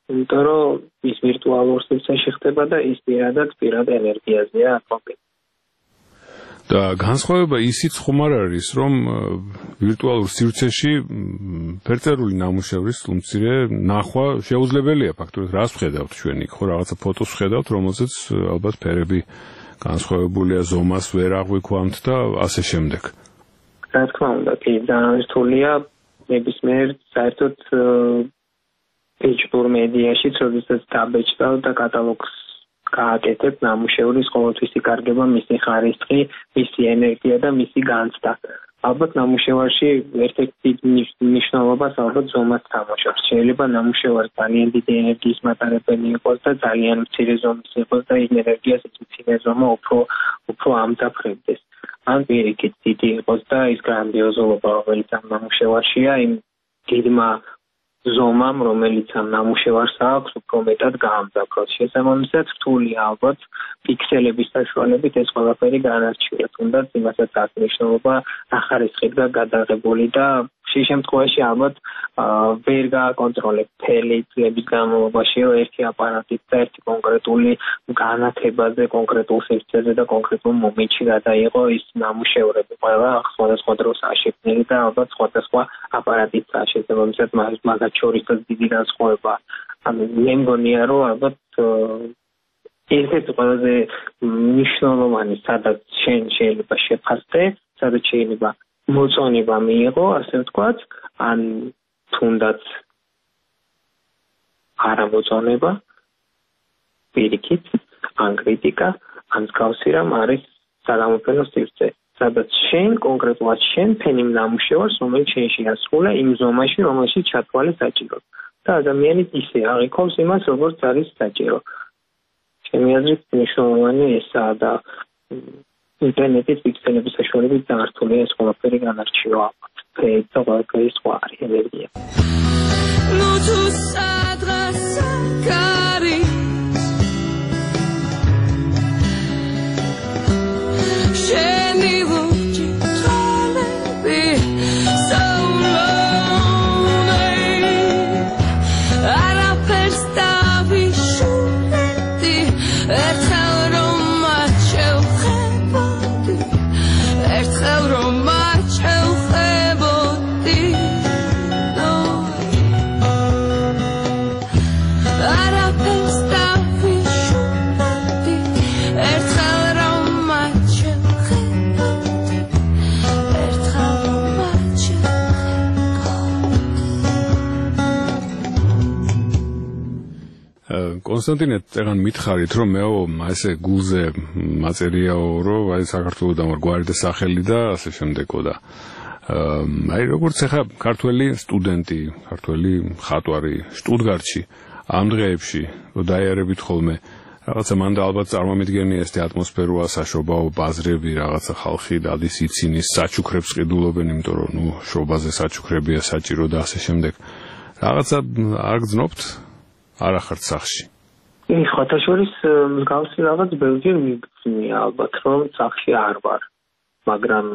იმიტომ რომ ის ვირტუალურ სივრცეში ხდება და ის პირად ენერგიაზეა აკმაყოფილება. და განსხვავება ისიც ხომ არ არის, რომ ვირტუალურ სივრცეში ფერწერული ნამუშევრის უმცირე ნახვა შეუძლებელია ფაქტობრივად. რას ვხედავთ ჩვენ იქ, ხო რაღაცა ფოტოს ვხედავთ, რომელზეც ალბათ ფერები განსხვავებულია, ზომას ვერ აღვიქვამთ და ასე შემდეგ. რა თქმა უნდა, კი, ძალიან რთულია ნებისმიერ საერთოდ დიჯიტალურ მედიაში, როდესაც დაბეჭდავ და კატალოგს გააკეთებ ნამუშევრის ყოველთვისი კარგება, მისი ხარისხი, მისი ენერგია და მისი განცდა. ალბათ ნამუშევარში ერთ-ერთი მნიშვნელობას ალბათ ზომას თამაშობს. შეიძლება ნამუშევარი ძალიან დიდი ენერგიის მატარებელი იყოს და ძალიან მცირე ზომის იყოს და ის ენერგიას მცირე ზომა უფრო ამძაფრებდეს. ან პირიქით დიდი იყოს და ის გრანდიოზულობა, რომელიც ამ ნამუშევარშია, იმ დიდმა ზომამ, რომელიც ამ ნამუშევარს აქვს, უფრო მეტად გაამძაფროს. შესაბამისად, რთულია ალბათ პიქსელების საშუალებით ეს ყველაფერი განარჩიოთ. თუნდაც იმასაც აქვს მნიშვნელობა ახარისხით და გადაღებული და შე შემთხვევაში ალბათ ვერ გააკონტროლებ მთელი წლების განმავლობაში, რომ ერთი აპარატით და ერთი კონკრეტული განათებაზე, კონკრეტულ სივრცეზე და კონკრეტულ მომენტში გადაიღო ის ნამუშევრები. ყველა სხვადასხვა დროს აშიფნელი და ალბათ სხვადასხვა აპარატით შესაბამისად მაგათ შორისაც დიდი განსხვავება. მე მგონია, რომ ალბათ ერთ-ერთი ყველაზე მნიშვნელოვანი, სადაც შენ შეიძლება შეფასდე, სადაც შეიძლება მოწონება მიიღო, ასე ვთქვათ, ან თუნდაც არა მოწონება, პირიქით, ან კრიტიკა, ან მსგავსი რამ არის საგამოფენო სივრცე, სადაც შენ კონკრეტულად შენ ფენი ნამუშევარს, რომელიც შენში ასრულა იმ ზომაში, რომელშიც ჩათვალე საჭირო. და ადამიანი ისე აღიქოვს იმას, როგორც არის საჭირო. ჩემი აზრით მნიშვნელოვანი ესაა და ინტერნეტის პიქსელების საშუალებით ძალიან რთულია ეს ყველაფერი განარჩიო ალბათ. და ყველაფერი სხვა არის ენერგია. Nu tu sadras cari Sheni vuci trolebi so lonely Ara perstavi shuleti Ertel roma chevkhebodi Ertel roma chevkhebodi Ara perstavi shuleti Ertel roma chevkhebodi Ertel roma კონსტანტინე, წეგან მითხარით, რომ მეო ესე გულზე მაწერიაო, რომ აი საქართველოსთან ვარ გვარი და სახელი და ასე შემდეგო და აი როგორც ახლა ქართველი სტუდენტი, ქართველი მხატვარი შტუტგარტში ამ დღეებში რომ დაიარებით ხოლმე რაღაცა მანდა ალბათ წარმომიდგენია ეს ატმოსფეროა, საშობაო ბაზრები, რაღაცა ხალხი დადის იცინის, საჩუქრებს ყიდულობენ, იმიტომ რომ ნუ შობაზე საჩუქრებია საჭირო და ასე შემდეგ. რაღაცა არ გძნობთ? არა ხართ სახში. ხოთაშორის მსგავსი რაღაც ბევრჯერ მიგწნია ალბათ, რომ სახში არ ვარ. მაგრამ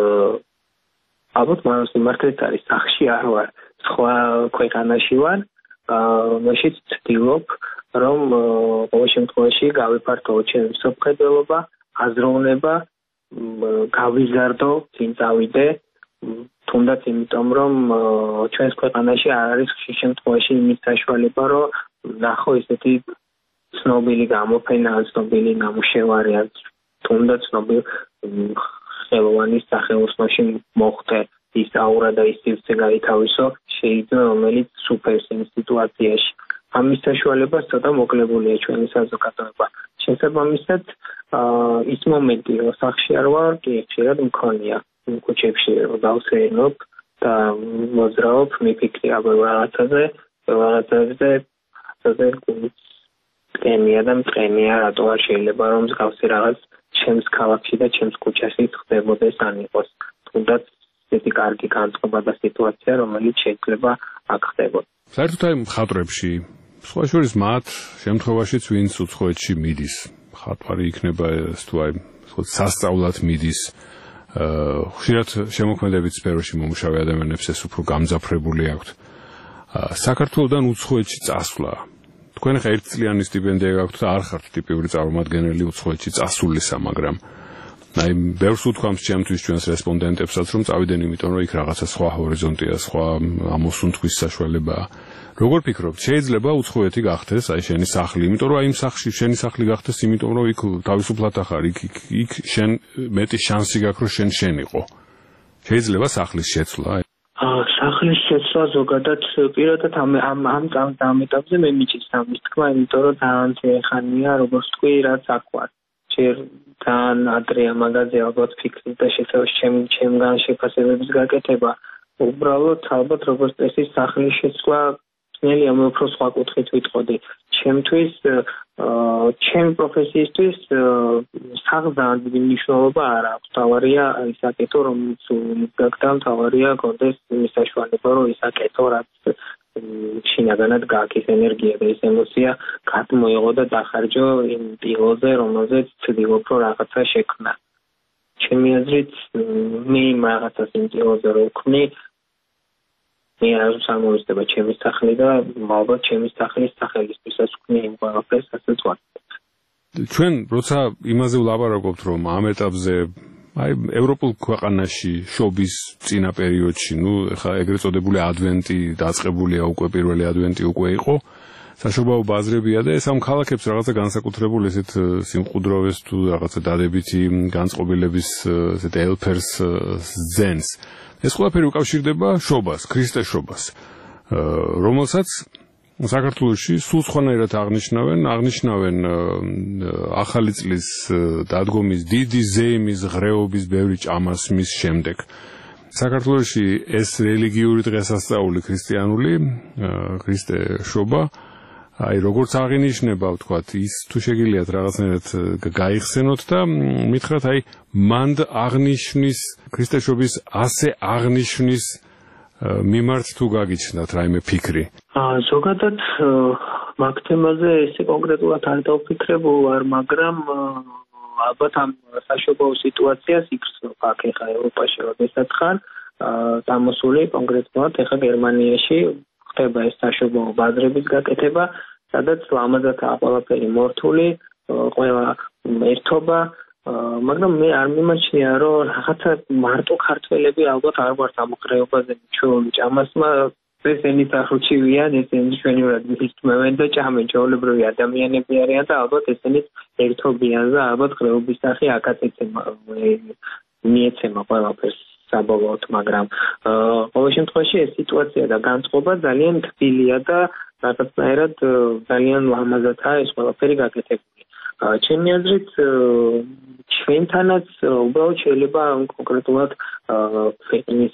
ალბათ მაინც მართლაც არის სახში არ ვარ. სხვა ქვეყანაში ვარ. მაშინ ვცდილობ, რომ ყოველ შემთხვევაში გავიფართო ჩემი მსოფლმხედველობა, აზროვნება, გავიზარდო, წინ წავიდე. თუნდაც იმიტომ, რომ ჩვენს ქვეყანაში არ არის ხშირ შემთხვევაში იმის საშუალება, რომ ნახო ესეთი ცნობილი გამოფენა, ცნობილი ნამუშევარი, თუნდაც ცნობილი ხელოვანის სახელოსნოში მოხდე ის აურა და ის სივრცე გაითავისო, შეიძლება რომელიც სუპერ სიტუაციაში. ამის საშუალებას ცოტა მოკლებულია ჩვენი საზოგადოება. შესაბამისად, ის მომენტი, რომ სახში არ ვარ, კი ხშირად მქონია. ქუჩებში დავსეირნობ და მოძრაობ, მიფიქრი აბა რაღაცაზე ტენია და მტენია, რატო არ შეიძლება რომ მსგავსი რაღაც ჩემს ქალაქში და ჩემს ქუჩაში ხდებოდეს ან იყოს. თუნდაც ესეთი კარგი განწყობა და სიტუაცია, რომელიც შეიძლება აქ ხდებოდეს. საერთოდ აი მხატვრებში, სხვა შორის მათ შემთხვევაშიც ვინც უცხოეთში მიდის, მხატვარი იქნება ეს თუ აი სასწაულად მიდის, ხშირად შემოქმედებით სფეროში მომუშავე ადამიანებს ეს უფრო გამძაფრებული აქვთ. საქართველოდან უცხოეთში წასვლა თქვენ ხა ერთწლიანი სტიპენდია გაქვთ და არ ხართ ტიპიური წარმომადგენელი უცხოეთში წასულისა, მაგრამ აი ბევრს უთქვამს ჩემთვის ჩვენს რესპონდენტებსაც რომ წავიდნენ იმიტომ რომ იქ რაღაცა სხვა ჰორიზონტია, სხვა ამოსუნთქვის საშუალებაა. როგორ ფიქრობთ, შეიძლება უცხოეთი გახდეს აი შენი სახლი, იმიტომ რომ აი იმ სახლში შენი სახლი გახდეს, იმიტომ რომ იქ თავისუფლად ახარ, იქ შენ მეტი შანსი გაქვს რომ შენ იყო. შეიძლება სახლის შეცვლა? სახლის შეცვლა ზოგადად პირადად ამ ეტაპზე მე მიჭირს ამის თქმა, იმიტომ რომ ძალიან ხანია, როგორც თქვი, რაც აქ ვარ. ჯერ ძალიან ადრეა მაგაზე ალბათ ფიქრი და შეცავს ჩემგან შეფასებების გაკეთება. უბრალოდ ალბათ როგორც წესი სახლის შეცვლა ნელია მე უფრო სხვა კუთხით ვიტყოდი. ჩემთვის ჩემ პროფესიისთვის საღზად მნიშვნელობა არ აქვს. თავარია ისაკეთო რომ გაგდამ თავარია კონდეს იმის საშუალება რომ ისაკეთო რაც შინაგანად გააქის ენერგია და ეს ემოცია გადმოიღო და დახარჯო იმ ტილოზე რომელზეც ცდილობ რომ რაღაცა შექმნა. ჩემი აზრით მე რაღაცას იმ ტილოზე რო ვქმნი მე არ სამოუწდება ჩემი სახლი და ალბათ ჩემი სახლის სახელისთვისაც ვქმნი იმ ყველაფერს ასაც ვარ. ჩვენ როცა იმაზე ვლაპარაკობთ რომ ამ ეტაპზე აი ევროპულ ქვეყანაში შობის წინა პერიოდში, ეხლა ეგრეთ წოდებული ადვენტი დაწყებულია უკვე პირველი ადვენტი უკვე იყო. საშობაო ბაზრებია და ეს ამ ქალაქებს რაღაცა განსაკუთრებული ესეთ სიმყუდროვეს თუ რაღაცა დადებითი განწყობილების ესეთ ელფერს ზენს. ეს ყველაფერი უკავშირდება შობას, ქრისტეს შობას, რომელსაც საქართველოში სულ სხვანაირად აღნიშნავენ ახალი წლის დადგომის დიდი ზეიმის ღრეობის ბევრი ჭამასმის შემდეგ. საქართველოში ეს რელიგიური დღესასწაული ქრისტიანული ქრისტე შობა აი როგორც აღინიშნება ვთქვათ ის თუ შეგიძლიათ რაღაცნაირად გაიხსენოთ და მითხრათ აი მანდ აღნიშნის ქრისტეშობის ასე აღნიშნის მიმართ თუ გაგიჩნდათ რაიმე ფიქრი? ზოგადად მაგ თემაზე ესე კონკრეტულად არ დავფიქრებულ ვარ, მაგრამ ალბათ ამ საშობაო სიტუაციას იქცნობ აქ ეხა ევროპაში როდესაც ხარ დამოსული კონკრეტულად ეხა გერმანიაში ხდება ეს საშობაო ბაზრების გაკეთება, სადაც ლამაზადაა ყველაფერი მორთული, ყველა ერთობა, მაგრამ მე არ მიმაჩნია რომ რაღაცა მარტო ქართველები ალბათ არ ვართ ამ ღრეობაზე ჩვენი ჭამასმა ესენი სახუჩივიან, ესენი ჩვენივრად მისმევენ და ჭამენ ჩვეულებრივი ადამიანები არიან და ალბათ ესენი ერთობიან და ალბათ ღრეობის სახე აქაც მიეცემა ყველაფერს საბოლოოდ, მაგრამ ყოველ შემთხვევაში ეს სიტუაცია და განწყობა ძალიან თბილია და რაღაცნაირად ძალიან ლამაზადაა ეს ყველაფერი გაკეთებული. ჩემი აზრით ჩვენთანაც უბრალოდ შეიძლება კონკრეტულად ქვეყნის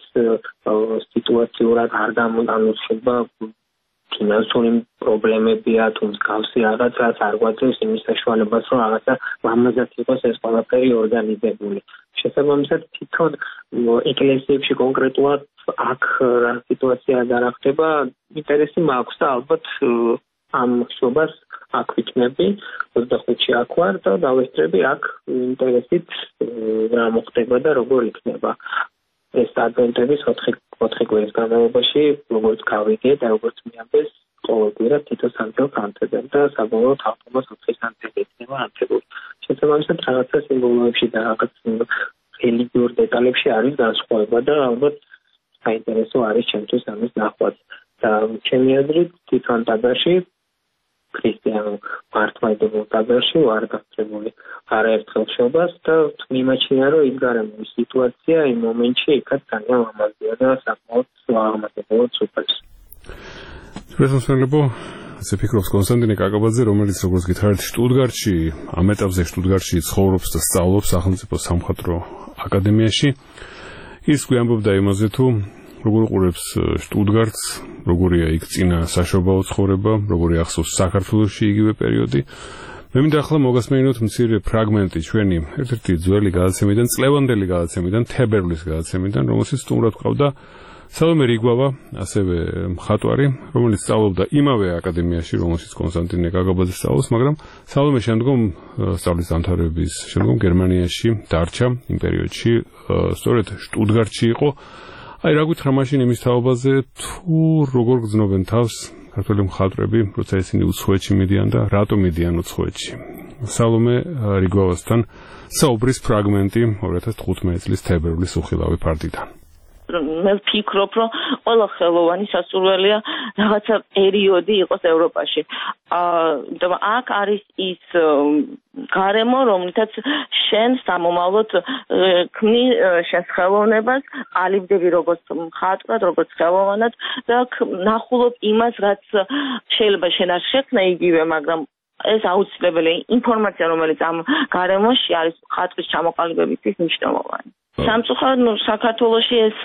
სიტუაციურად არ დამოუკიდებლობა ფინანსური პრობლემებია თუ მსგავსი რაღაცას არ გვაძლევს იმის საშუალებას რომ რაღაცა ლამაზად იყოს ეს ყველაფერი ორგანიზებული. შესაბამისად თვითონ ეკლესიებში კონკრეტულად აქ რა სიტუაცია არ ხდება ინტერესი მაქვს და ალბათ ამ შობას აქ ვიქნები 25-ში აქ ვარ და დავესწრები აქ ინტერესით რა მოხდება და როგორ იქნება ეს ადვენტების 4 კვირის განმავლობაში როგორც გავიგე და როგორც მიამბეს ყოველგვარად თითო სანთელ ანთებენ და საბოლოოდ ავტომატ 4 სანთელი იქნება ანთებული. შესაბამისად რაღაცა სიმბოლოებში და რაღაც რელიგიურ დეტალებში არის განსხვავება და ალბათ საინტერესო არის ჩემთვის ამის ნახვაც. და ჩემი აზრით თვითონ ტაძარში ქრისტიანულ მართლმადიდებლურ ტაძარში ვარ გასწრებული არაერთხელ შობას და მიმაჩნია რომ ის გარემოების სიტუაცია იმ მომენტში იქაც ძალიან ლამაზია და საკმაოდ აღმატებულად სუპერს. პრეზიდენტებო ასე ფიქრობს კონსტანტინე კაკაბაძე, რომელიც როგორც გითხარით შტუტგარტში ამ ეტაპზე შტუტგარტში ცხოვრობს და სწავლობს სახელმწიფო სამხატვრო აკადემიაში. ის გვიამბობდა იმაზე თუ როგორ უყურებს შტუტგარტს, როგორია იქ წინა საშობაო ცხოვრება, როგორი ახსოვს საქართველოში იგივე პერიოდი. მე მინდა ახლა მოგასმენინოთ მცირე ფრაგმენტი ჩვენი ერთ-ერთი ძველი გადაცემიდან, წლევანდელი გადაცემიდან, თებერვლის გადაცემიდან, რომელშიც სტუმრად ყავდა სალომე რიგვავა, ასევე მხატვარი, რომელიც სწავლობდა იმავე აკადემიაში, რომელშიც კონსტანტინე კაკაბაძე სწავლობს, მაგრამ სალომე შემდგომ სწავლის დამთავრების შემდგომ გერმანიაში დარჩა იმ პერიოდში, სწორედ შტუტგარტში იყო. აი რა გითხრა მაშინ იმის თაობაზე თუ როგორ გრძნობენ თავს ქართველი მხატვრები, როცა ისინი უცხოეთში მიდიან და რატომ მიდიან უცხოეთში. სალომე რიგვავასთან საუბრის ფრაგმენტი 2015 წლის თებერვლის უხილავი ფარდიდან. მე ვფიქრობ, რომ ყველა ხელოვანი სასურველია რაღაცა პერიოდი იყოს ევროპაში. აქ არის ის გარემო, რომლითაც შენ სამომავლოდ ქმნი შენს ხელოვნებას, ალივდები როგორც მხატვრად, როგორც ხელოვანად და ნახულობ იმას, რაც შეიძლება შენ არ შექმნა იგივე, მაგრამ ეს აუცილებელია ინფორმაცია, რომელიც ამ გარემოში არის მხატვრის ჩამოყალიბებისთვის მნიშვნელოვანი. სამწუხაროდ საქართველოში ეს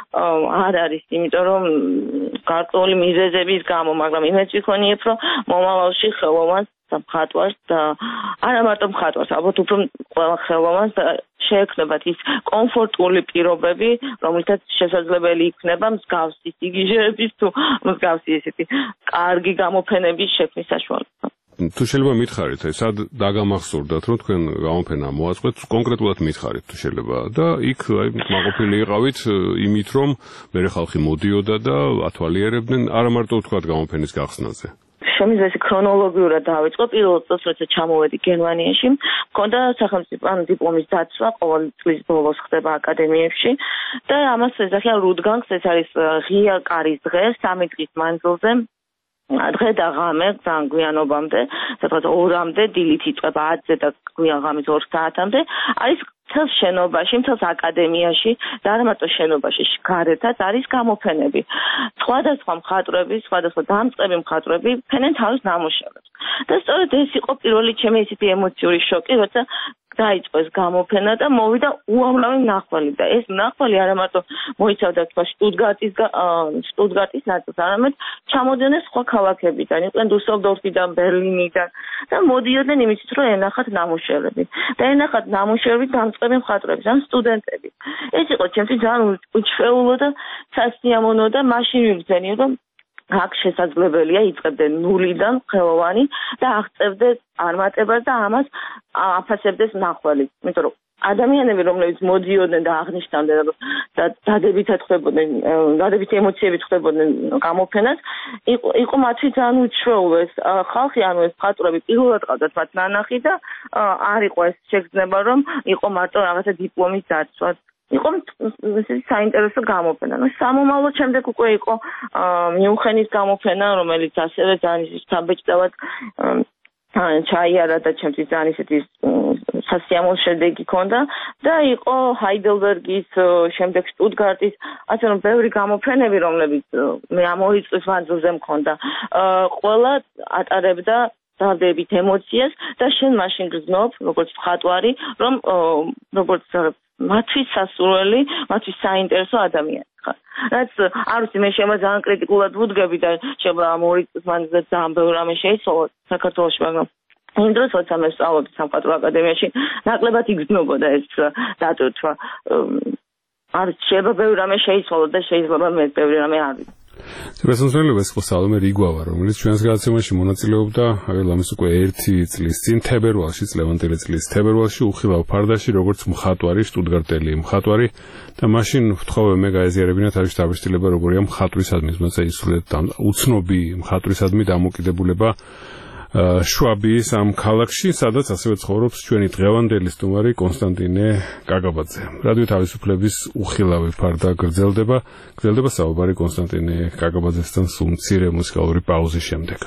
არ არის, იმიტომ რომ გარკვეული მიზეზების გამო, მაგრამ იმეც ვიქონიებ, რომ მომავალში ხელოვანს და მხატვარს და არა მარტო მხატვარს, ალბათ უფრო ყველა ხელოვანს შეექმნებათ ის კომფორტული პირობები, რომლითაც შესაძლებელი იქნება მსგავსი სიგიჟეების თუ მსგავსი ესეთი კარგი გამოფენების შექმნის საშუალება. თუ შეიძლება მითხარით, სად დაგამახსოვრდათ, რომ თქვენ გამოფენა მოაწყეთ, კონკრეტულად მითხარით თუ შეიძლება და იქ მაყოფილი იყავით იმით, რომ მე ხალხი მოდიოდა და ათვალიერებდნენ არა მარტო თქვათ გამოფენის გახსნაზე. შემიძლია ქრონოლოგიურად დავიწყო. პირველ წელს როცა ჩამოვედი გერმანიაში, მქონდა სახელმწიფო დიპლომის დაცვა, ყოველ წლის ბოლოს ხდება აკადემიებში და ამას ეძახიან რუდგანგს, ეს არის ღია კარის დღე, 3 დღის მანძილზე. დღე და ღამე ძალიან გვიანობამდე, სადღაც 2-მდე დილით იწყება 10-ზე და გვიან ღამის 2 საათამდე, არის მთელს შენობაში, მთელს აკადემიაში და არა მარტო შენობაში, გარეთაც არის გამოფენები. სხვადასხვა მხატვრები, სხვადასხვა დამწყები მხატვრები ფენენ თავის ნამუშევრებს. და სწორედ ეს იყო პირველი ჩემი ისეთი ემოციური შოკი, როცა დაიწყო ეს გამოფენა და მოვიდა უამრავი მნახველი და ეს მნახველი არა მარტო მოიცავდა თქვა შტუტგარტის ნაწილს, არამედ ჩამოდიოდნენ სხვა ქალაქებიდან, იყვნენ დუსელდორფიდან, ბერლინიდან და მოდიოდნენ იმისით, რომ ენახათ ნამუშევრები. და ენახათ ნამუშევრები დამწყები მხატვრების, ან სტუდენტები. ეს იყო ჩემთვის ძალიან უჩვეულო და სასიამოვნო და მაშინ ვიგრძენი, რომ აქ შესაძლებელია იწყებდე ნულიდან ხელოვანი და აღწევდეს წარმატებას და ამას აფასებდეს მნახველის. იმიტომ რომ ადამიანები, რომლებიც მოდიოდნენ და აღნიშნავდნენ და დადებითად ხდებოდნენ, დადებითი ემოციებით ხდებოდნენ გამოფენას, იყო მათთვის ძალიან უჩვეულო ეს ხალხი, ანუ ეს მხატვრები პირველად ყავდათ მათ ნანახი და არ იყო ეს შეგრძნება, რომ იყო მარტო რაღაცა დიპლომის დაცვა. იყო საინტერესო გამოფენა. სამომავლოდ შემდეგ უკვე იყო მიუნხენის გამოფენა, რომელიც ასევე ძალიან საბეჭდავად ჩაიარა და ჩემთვის ძალიან ისეთი სასიამოვნო შედეგი ჰქონდა და იყო ჰაიდელბერგის, შემდეგ შტუტგარტის, ასე რომ ბევრი გამოფენები, რომლებიც მე ამ 2 წლის მანძილზე მქონდა. ყველა ატარებდა დავდებით ემოციას და შენ მაშინ გრძნობ, როგორც მხატვარი, რომ როგორც მათთვის სასურველი, მათთვის საინტერესო ადამიანი ხარ. რაც არ ვიცი, მე შემო ძალიან კრიტიკულად ვუდგები და შემო ამ 2 წლის მანძილზე ძალიან ბევრი რამე შეიცვალა საქართველოში, მაგრამ იმ დროს როცა მე სწავლობდი სამხატვრო აკადემიაში, ნაკლებად იგრძნობოდა ეს დატვირთვა. არ შეიძლება ბევრი რამე შეიცვალა და შეიძლება მე ბევრი რამე არ ვიცი. სპეციალურად ეს სალომე რიგვავა, რომელიც ჩვენს გადაცემაში მონაწილეობდა, ამის უკვე 1 წლის წინ თებერვალში, ლევანტელი წლის თებერვალში უხილავ ფარდაში, როგორც მხატვარი, შტუტგარტელი მხატვარი და მაშინ ვთხოვე მე გაეზიარებინათ არის დაბეჭდილება როგორია მხატვრისადმი, თუმცა ისულეთ უცნობი მხატვრისადმი დამოკიდებულება შვაბიის ამ ქალაქში, სადაც ასევე ცხოვრობს ჩვენი დღევანდელი სტუმარი კონსტანტინე კაკაბაძე. რადიო თავისუფლების უხილავი ფარდა გრძელდება საუბარი კონსტანტინე კაკაბაძესთან სულ მცირე მუსიკალური პაუზის შემდეგ.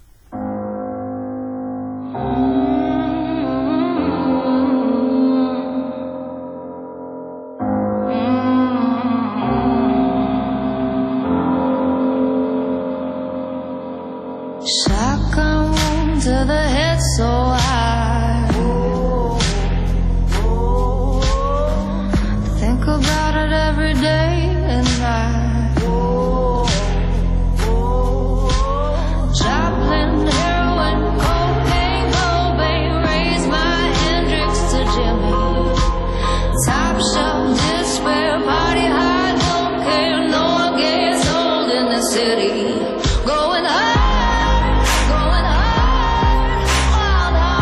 To the head so high. Think about it every day and night. Joplin, heroin, cocaine, Cobain, raise my Hendrix to Jimmy. Top shelf despair, party hard, don't care, no one gets old in the city. Going high.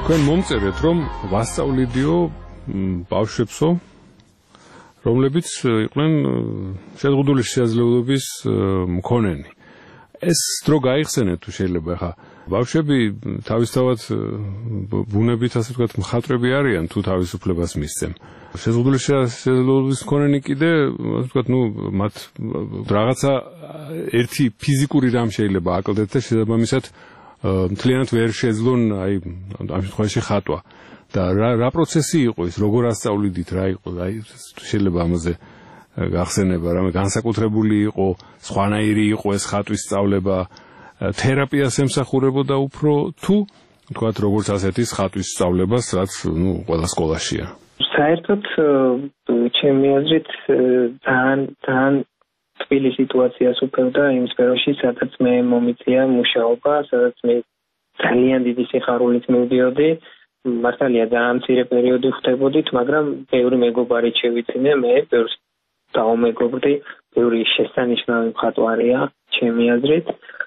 თქვენ მომწერეთ რომ ვასწავლიდიო ბავშვებსო რომლებიც იყვნენ შეზღუდული შესაძლებლობის მქონენი. ეს დრო გაიხსენეთ თუ შეიძლება ხა ბავშვები თავისთავად ბუნებით ასე ვთქვათ მხატვრები არიან თუ თავისუფლებას მისცემ. შეზღუდული შესაძლებლობის მქონენი კიდე ასე ვთქვათ მათ რაღაცა ერთი ფიზიკური რამ შეიძლება აკლდეთ და შესაბამისად მთლიანად ვერ შეძლონ აი ამ შემთხვევაში ხატვა. და რა პროცესი იყო ის, როგორ ასწავლიდით, რა იყო, აი შეიძლება ამაზე გახსენება, რამე განსაკუთრებული იყო, სხვანაირი იყო ეს ხატვის სწავლება, თერაპიას ემსახურებოდა უფრო თუ თქვათ როგორც ასეთის ხატვის სწავლებას, რაც ყველა სკოლაშია. საერთოდ ჩემი აზრით ძალიან თბილი სიტუაციას უფევდა იმ სფეროში, სადაც მე მომიწია მუშაობა, სადაც მე ძალიან დიდი სიხარულით მივდიოდი. მართალია ძალიან მცირე პერიოდი ხვდებოდით, მაგრამ ბევრი მეგობარი შევიძინე, მე ბევრს დავმეგობრდი, ბევრი შესანიშნავი მხატვარია, ჩემი აზრით.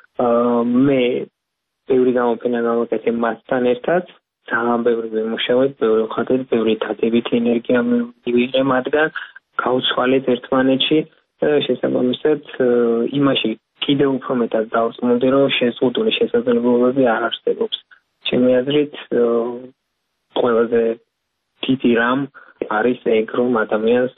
მე ბევრი გამოფენა გავაკეთე მასთან ერთად, ძალიან ბევრი ვიმუშავეთ, ბევრი ვხატეთ, ბევრი დადებითი ენერგია მივიღე მათგან, გავცვალეთ ერთმანეთში და შესაბამისად იმაში კიდევ უფრო მეტად დავწმუნდი, რომ შეზღუდული შესაძლებლობები არ არსებობს. ჩემი აზრით ყველაზე დიდი რამ არის ეგ, რომ ადამიანს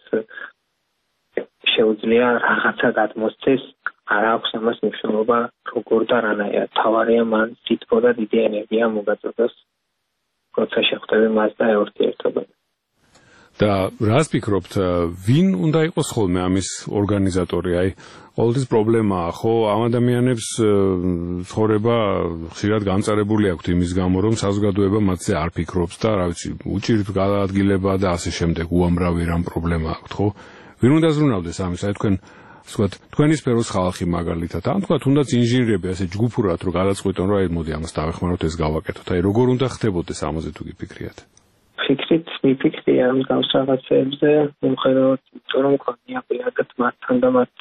შეუძლია რაღაცა გადმოსცეს, არ აქვს ამას მნიშვნელობა როგორ და რანაირად. თავარია მან სიტყვა და დიდი ენერგია მოგაწოდოს, როცა შეხვდები მას და ურთიერთობები. და რას ფიქრობთ, ვინ უნდა იყოს ხოლმე ამის ორგანიზატორი? აი, ყოველთვის პრობლემაა, ხო, ამ ადამიანებს ცხოვრება ხშირად განწარებული აქვთ იმის გამო, რომ საზოგადოება მათზე არ ფიქრობს და რა ვიცი, უჭირთ გადაადგილება და ასე შემდეგ, უამრავი რამ პრობლემა აქვთ, ხო? ვინ უნდა ზრუნავდეს ამის? აი თქვენ ვთქვათ, თქვენი სფეროს ხალხი მაგალითად, ან თქვათ, თუნდაც ინჟინრები ასე ჯგუფურად რომ გადაწყვეტონ, რომ აი მოდი ამას დავეხმაროთ, ეს გავაკეთოთ. აი როგორ უნდა ხდებოდეს ამაზე თუ გიფიქრიათ? ფიქრით მიფიქრია ამ გავს რაღაცებზე, მიუხედავად იმიტომ რომ მქონია პირადად მათთან და მათ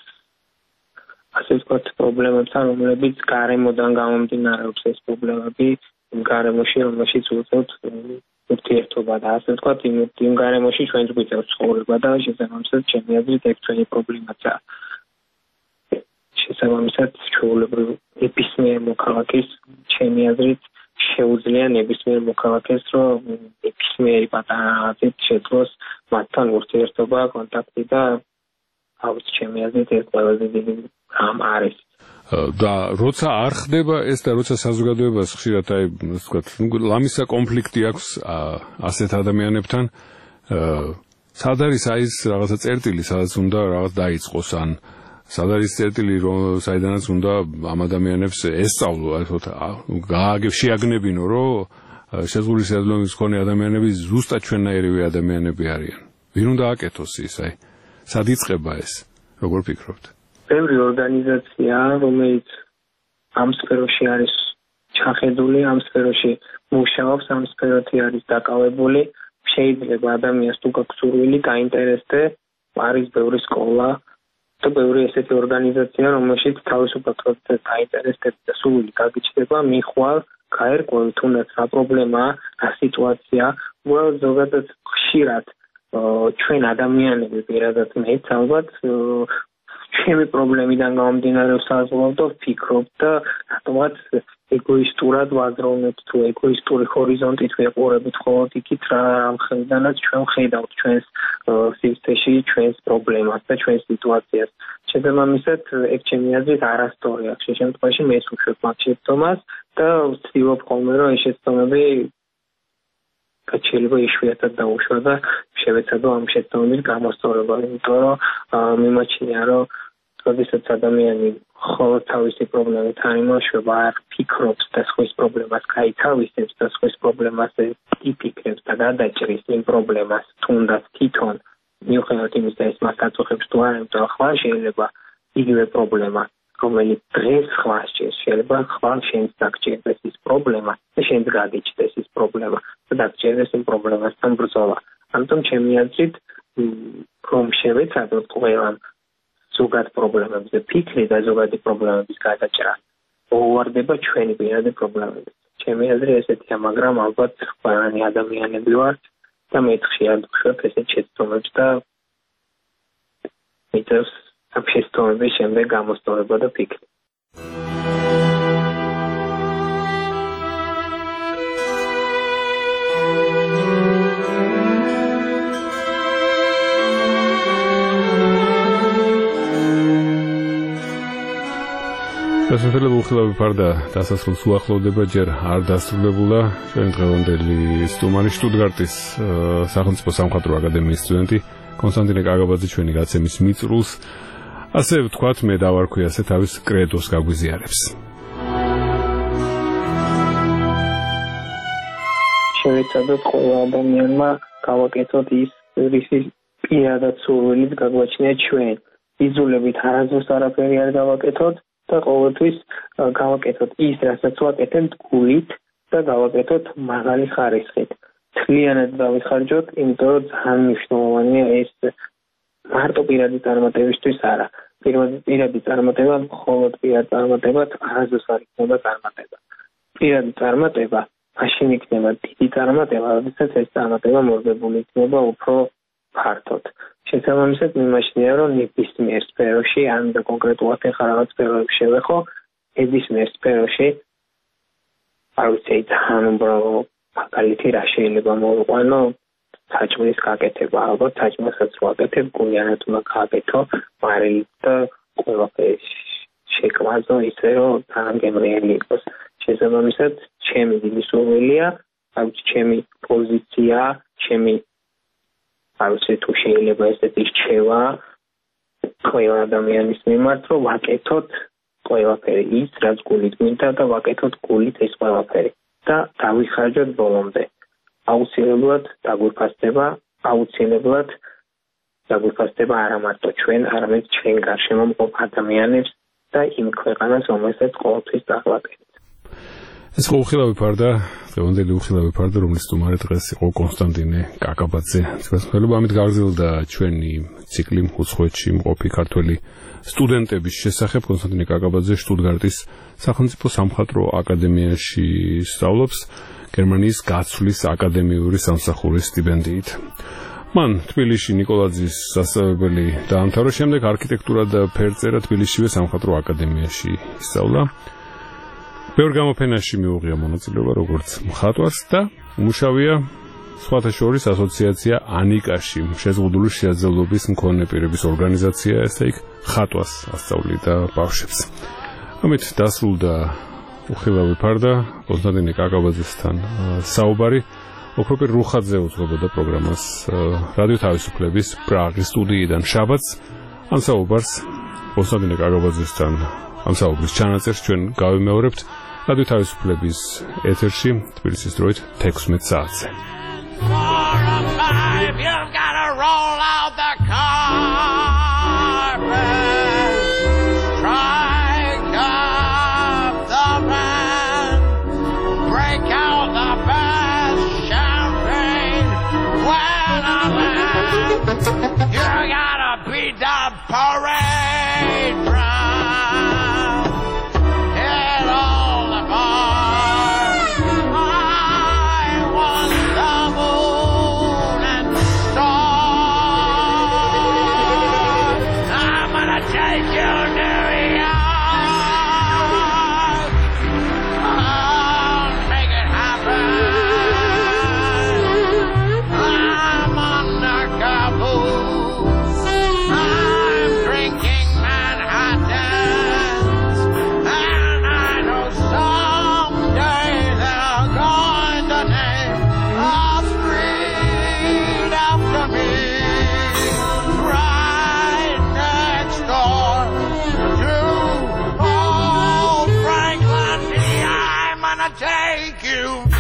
ასე ვთქვათ პრობლემებთან, რომლებიც გარემოდან გამომდინარეობს ეს პრობლემები, იმ გარემოში, რომელშიც უწევთ ურთიერთობა და ასე ვთქვათ, იმ გარემოში ჩვენც გვიწევთ ცხოვრება და შესაბამისად ჩემი აზრით ეს ჩვენი პრობლემაა. შესაბამისად ჩვეულებრივ ნებისმიერ მოქალაქეს ჩემი აზრით შეუძლია ნებისმიერ მოქალაქეს, რომ ნებისმიერი პატარა რაღაცით შეძლოს მათთან ურთიერთობა, კონტაქტი და ავიც ჩემი აზრით ეს ყველაზე დიდი რამ არის. და როცა არ ხდება ეს და როცა საზოგადოებას ხშირად აი ვთქვათ, ლამისა კონფლიქტი აქვს ასეთ ადამიანებთან, სად არის აი ეს რაღაცა წერტილი, სადაც უნდა რაღაც დაიწყოს ან სად არის წერტილი, საიდანაც უნდა ამ ადამიანებს ესწავლო, აი ვთქვათ, შეაგნებინო, რომ შეზღუდული შესაძლებლობის მქონე ადამიანები ზუსტად ჩვენნაირივე ადამიანები არიან. ვინ უნდა აკეთოს ის, აი სად იწყება ეს? როგორ ფიქრობთ? ბევრი ორგანიზაცია, რომელიც ამ სფეროში არის ჩახედული, ამ სფეროში მუშაობს, ამ სფეროთი არის დაკავებული, შეიძლება ადამიანს თუ გაქვს სურვილი, გაინტერესდე, არის ბევრი სკოლა და ბევრი ესეთი ორგანიზაცია, რომელშიც თავისუფლად გაინტერესდები და სურვილი გაგიჩნდება, მიხვალ, გაერკვევი თუნდაც რა პრობლემაა, რა სიტუაცია, უბრალოდ ზოგადად ხშირად ჩვენ ადამიანები პირადად მეც ალბათ ჩემი პრობლემიდან გამომდინარე საზღვაო და ვფიქრობ და რატომაც ეგოისტურად ვაგროვნებთ თუ ეგოისტური ჰორიზონტით ვეყურებით ხოლმე იქით რა მხრიდანაც ჩვენ ხედავთ ჩვენს სივრცეში ჩვენს პრობლემას და ჩვენს სიტუაციას. შესაბამისად ეგ ჩემი აზრით არასწორია. ხშირ შემთხვევაში მე ვუშვებ მათ შეცდომას და ვცდილობ ხოლმე რომ ეს შეცდომები შეიძლება იშვიათად დაუშვა და შევეცადო ამ შეცდომების გამოსწორება, იმიტომ რომ მიმაჩნია რომ როდესაც ადამიანი მხოლოდ თავისი პრობლემით არ იმოშვება, არ ფიქრობს და სხვის პრობლემას გაითავისებს და სხვის პრობლემაზე იფიქრებს და გადაჭრის იმ პრობლემას თუნდაც თვითონ მიუხედავად იმისა, ეს მას აწუხებს თუ არა, იმიტომ რომ ხვალ შეიძლება იგივე პრობლემა, რომელიც დღეს ხვალ შეიძლება ხვალ შენს დაგჭირდეს ის პრობლემა და შენს გაგიჭდეს ის პრობლემა და დაგჭირდეს იმ პრობლემასთან ბრძოლა. ამიტომ ჩემი აზრით, რომ შევეცადოთ ყველამ ზოგად პრობლემებზე ფიქრი და ზოგადი პრობლემების გადაჭრა უვარდება ჩვენი პირადი პრობლემებით. ჩემი აზრი ესეთია, მაგრამ ალბათ ყველანი ადამიანები ვართ და მე ხშირად ვხვდები ესეთ შეცდომებს და მიწევს ამ შეცდომების შემდეგ გამოსწორება და ფიქრი. დასასრულებულ ხილავი ფარდა დასასრულს უახლოვდება, ჯერ არ დასრულებულა ჩვენი დღევანდელი სტუმარი შტუტგარტის სახელმწიფო სამხატვრო აკადემიის სტუდენტი კონსტანტინე კაგაბაძე ჩვენი გაცემის მიწრულს, ასე ვთქვათ, მე დავარქვი ასე თავის კრედოს გაგვიზიარებს. შევეცადოთ ყველა ადამიანმა გავაკეთოთ ის, რისი პირადად სურვილით გაგვაჩნია ჩვენ. იზოლებით არასდროს არაფერი არ გავაკეთოთ და ყოველთვის გავაკეთოთ ის, რასაც ვაკეთებთ გულით და გავაკეთოთ მაღალი ხარისხით. თლიანად დავიხარჯოთ, იმიტომ რომ ძალიან მნიშვნელოვანია ეს მარტო პირადი წარმატებისთვის არა. პირადი წარმატება მხოლოდ პირად წარმატებად არასდროს არ იქნება წარმატება. პირადი წარმატება მაშინ იქნება დიდი წარმატება, როდესაც ეს წარმატება მორგებული იქნება უფრო ფართოდ. შესაბამისად მიმაჩნია, რომ ნებისმიერ სფეროში, ან და კონკრეტულად ახლა რაღაც სფეროებში შევეხო, ნებისმიერ სფეროში არ ვიცი, ძალიან უბრალო მაგალითი რა შეიძლება მოვიყვანო, საჭმლის გაკეთება, ალბათ საჭმელსაც ვაკეთებ, გულიანად უნდა გააკეთო, მარილით და ყველაფერი შეკვაზო ისე, რომ ძალიან გემრიელი იყოს. შესაბამისად, ჩემი დიდი სურვილია, ჩემი პოზიცია, ჩემი ავსე თუ შეიძლება ესეთი რჩევა ყველა ადამიანის მიმართ, რომ ვაკეთოთ ყველაფერი ის, რაც გულით გვინდა და ვაკეთოთ გულით ეს ყველაფერი და დავიხარჯოთ ბოლომდე. აუცილებლად დაგვიფასდება არა მარტო ჩვენ, არამედ ჩვენ გარშემო მყოფ ადამიანებს და იმ ქვეყანას, რომელსაც ყოველთვის დაგვაკეთებთ. ეს უხილავი ფარდა, დღევანდელი უხილავი ფარდა, რომლის სტუმარი დღეს იყო კონსტანტინე კაკაბაძე. მადლობა, ამით გაგრძელდა ჩვენი ციკლი უცხოეთში მყოფი ქართველი სტუდენტების შესახებ. კონსტანტინე კაკაბაძე შტუტგარტის სახელმწიფო სამხატვრო აკადემიაში სწავლობს გერმანიის გაცვლის აკადემიური სამსახურის სტიპენდიით. მან თბილისში ნიკოლაძის სასწავლებელი დაამთავრა, შემდეგ არქიტექტურა და ფერწერა თბილისშივე სამხატვრო აკადემიაში ისწავლა. ბევრ გამოფენაში მიუღია მონაწილეობა როგორც მხატვარს და უმუშავია სხვათა შორის ასოციაცია ანიკაში, შეზღუდული შეაძლებლობის მქონე პირების ორგანიზაცია, ესე იქ ხატვას ასწავლიდა ბავშვებს. ამით დასრულდა უხილავი ფარდა კონსტანტინე კაკაბაძესთან საუბარი. ოქროპირ რუხაძე უძღვებოდა პროგრამას რადიო თავისუფლების პრაღის სტუდიიდან შაბათს. ამ საუბარს კონსტანტინე კაკაბაძესთან ამ საუბრის ჩანაწერს ჩვენ გავიმეორებთ რადიო თავისუფლების ეთერში თბილისის დროით 16 საათზე. Take you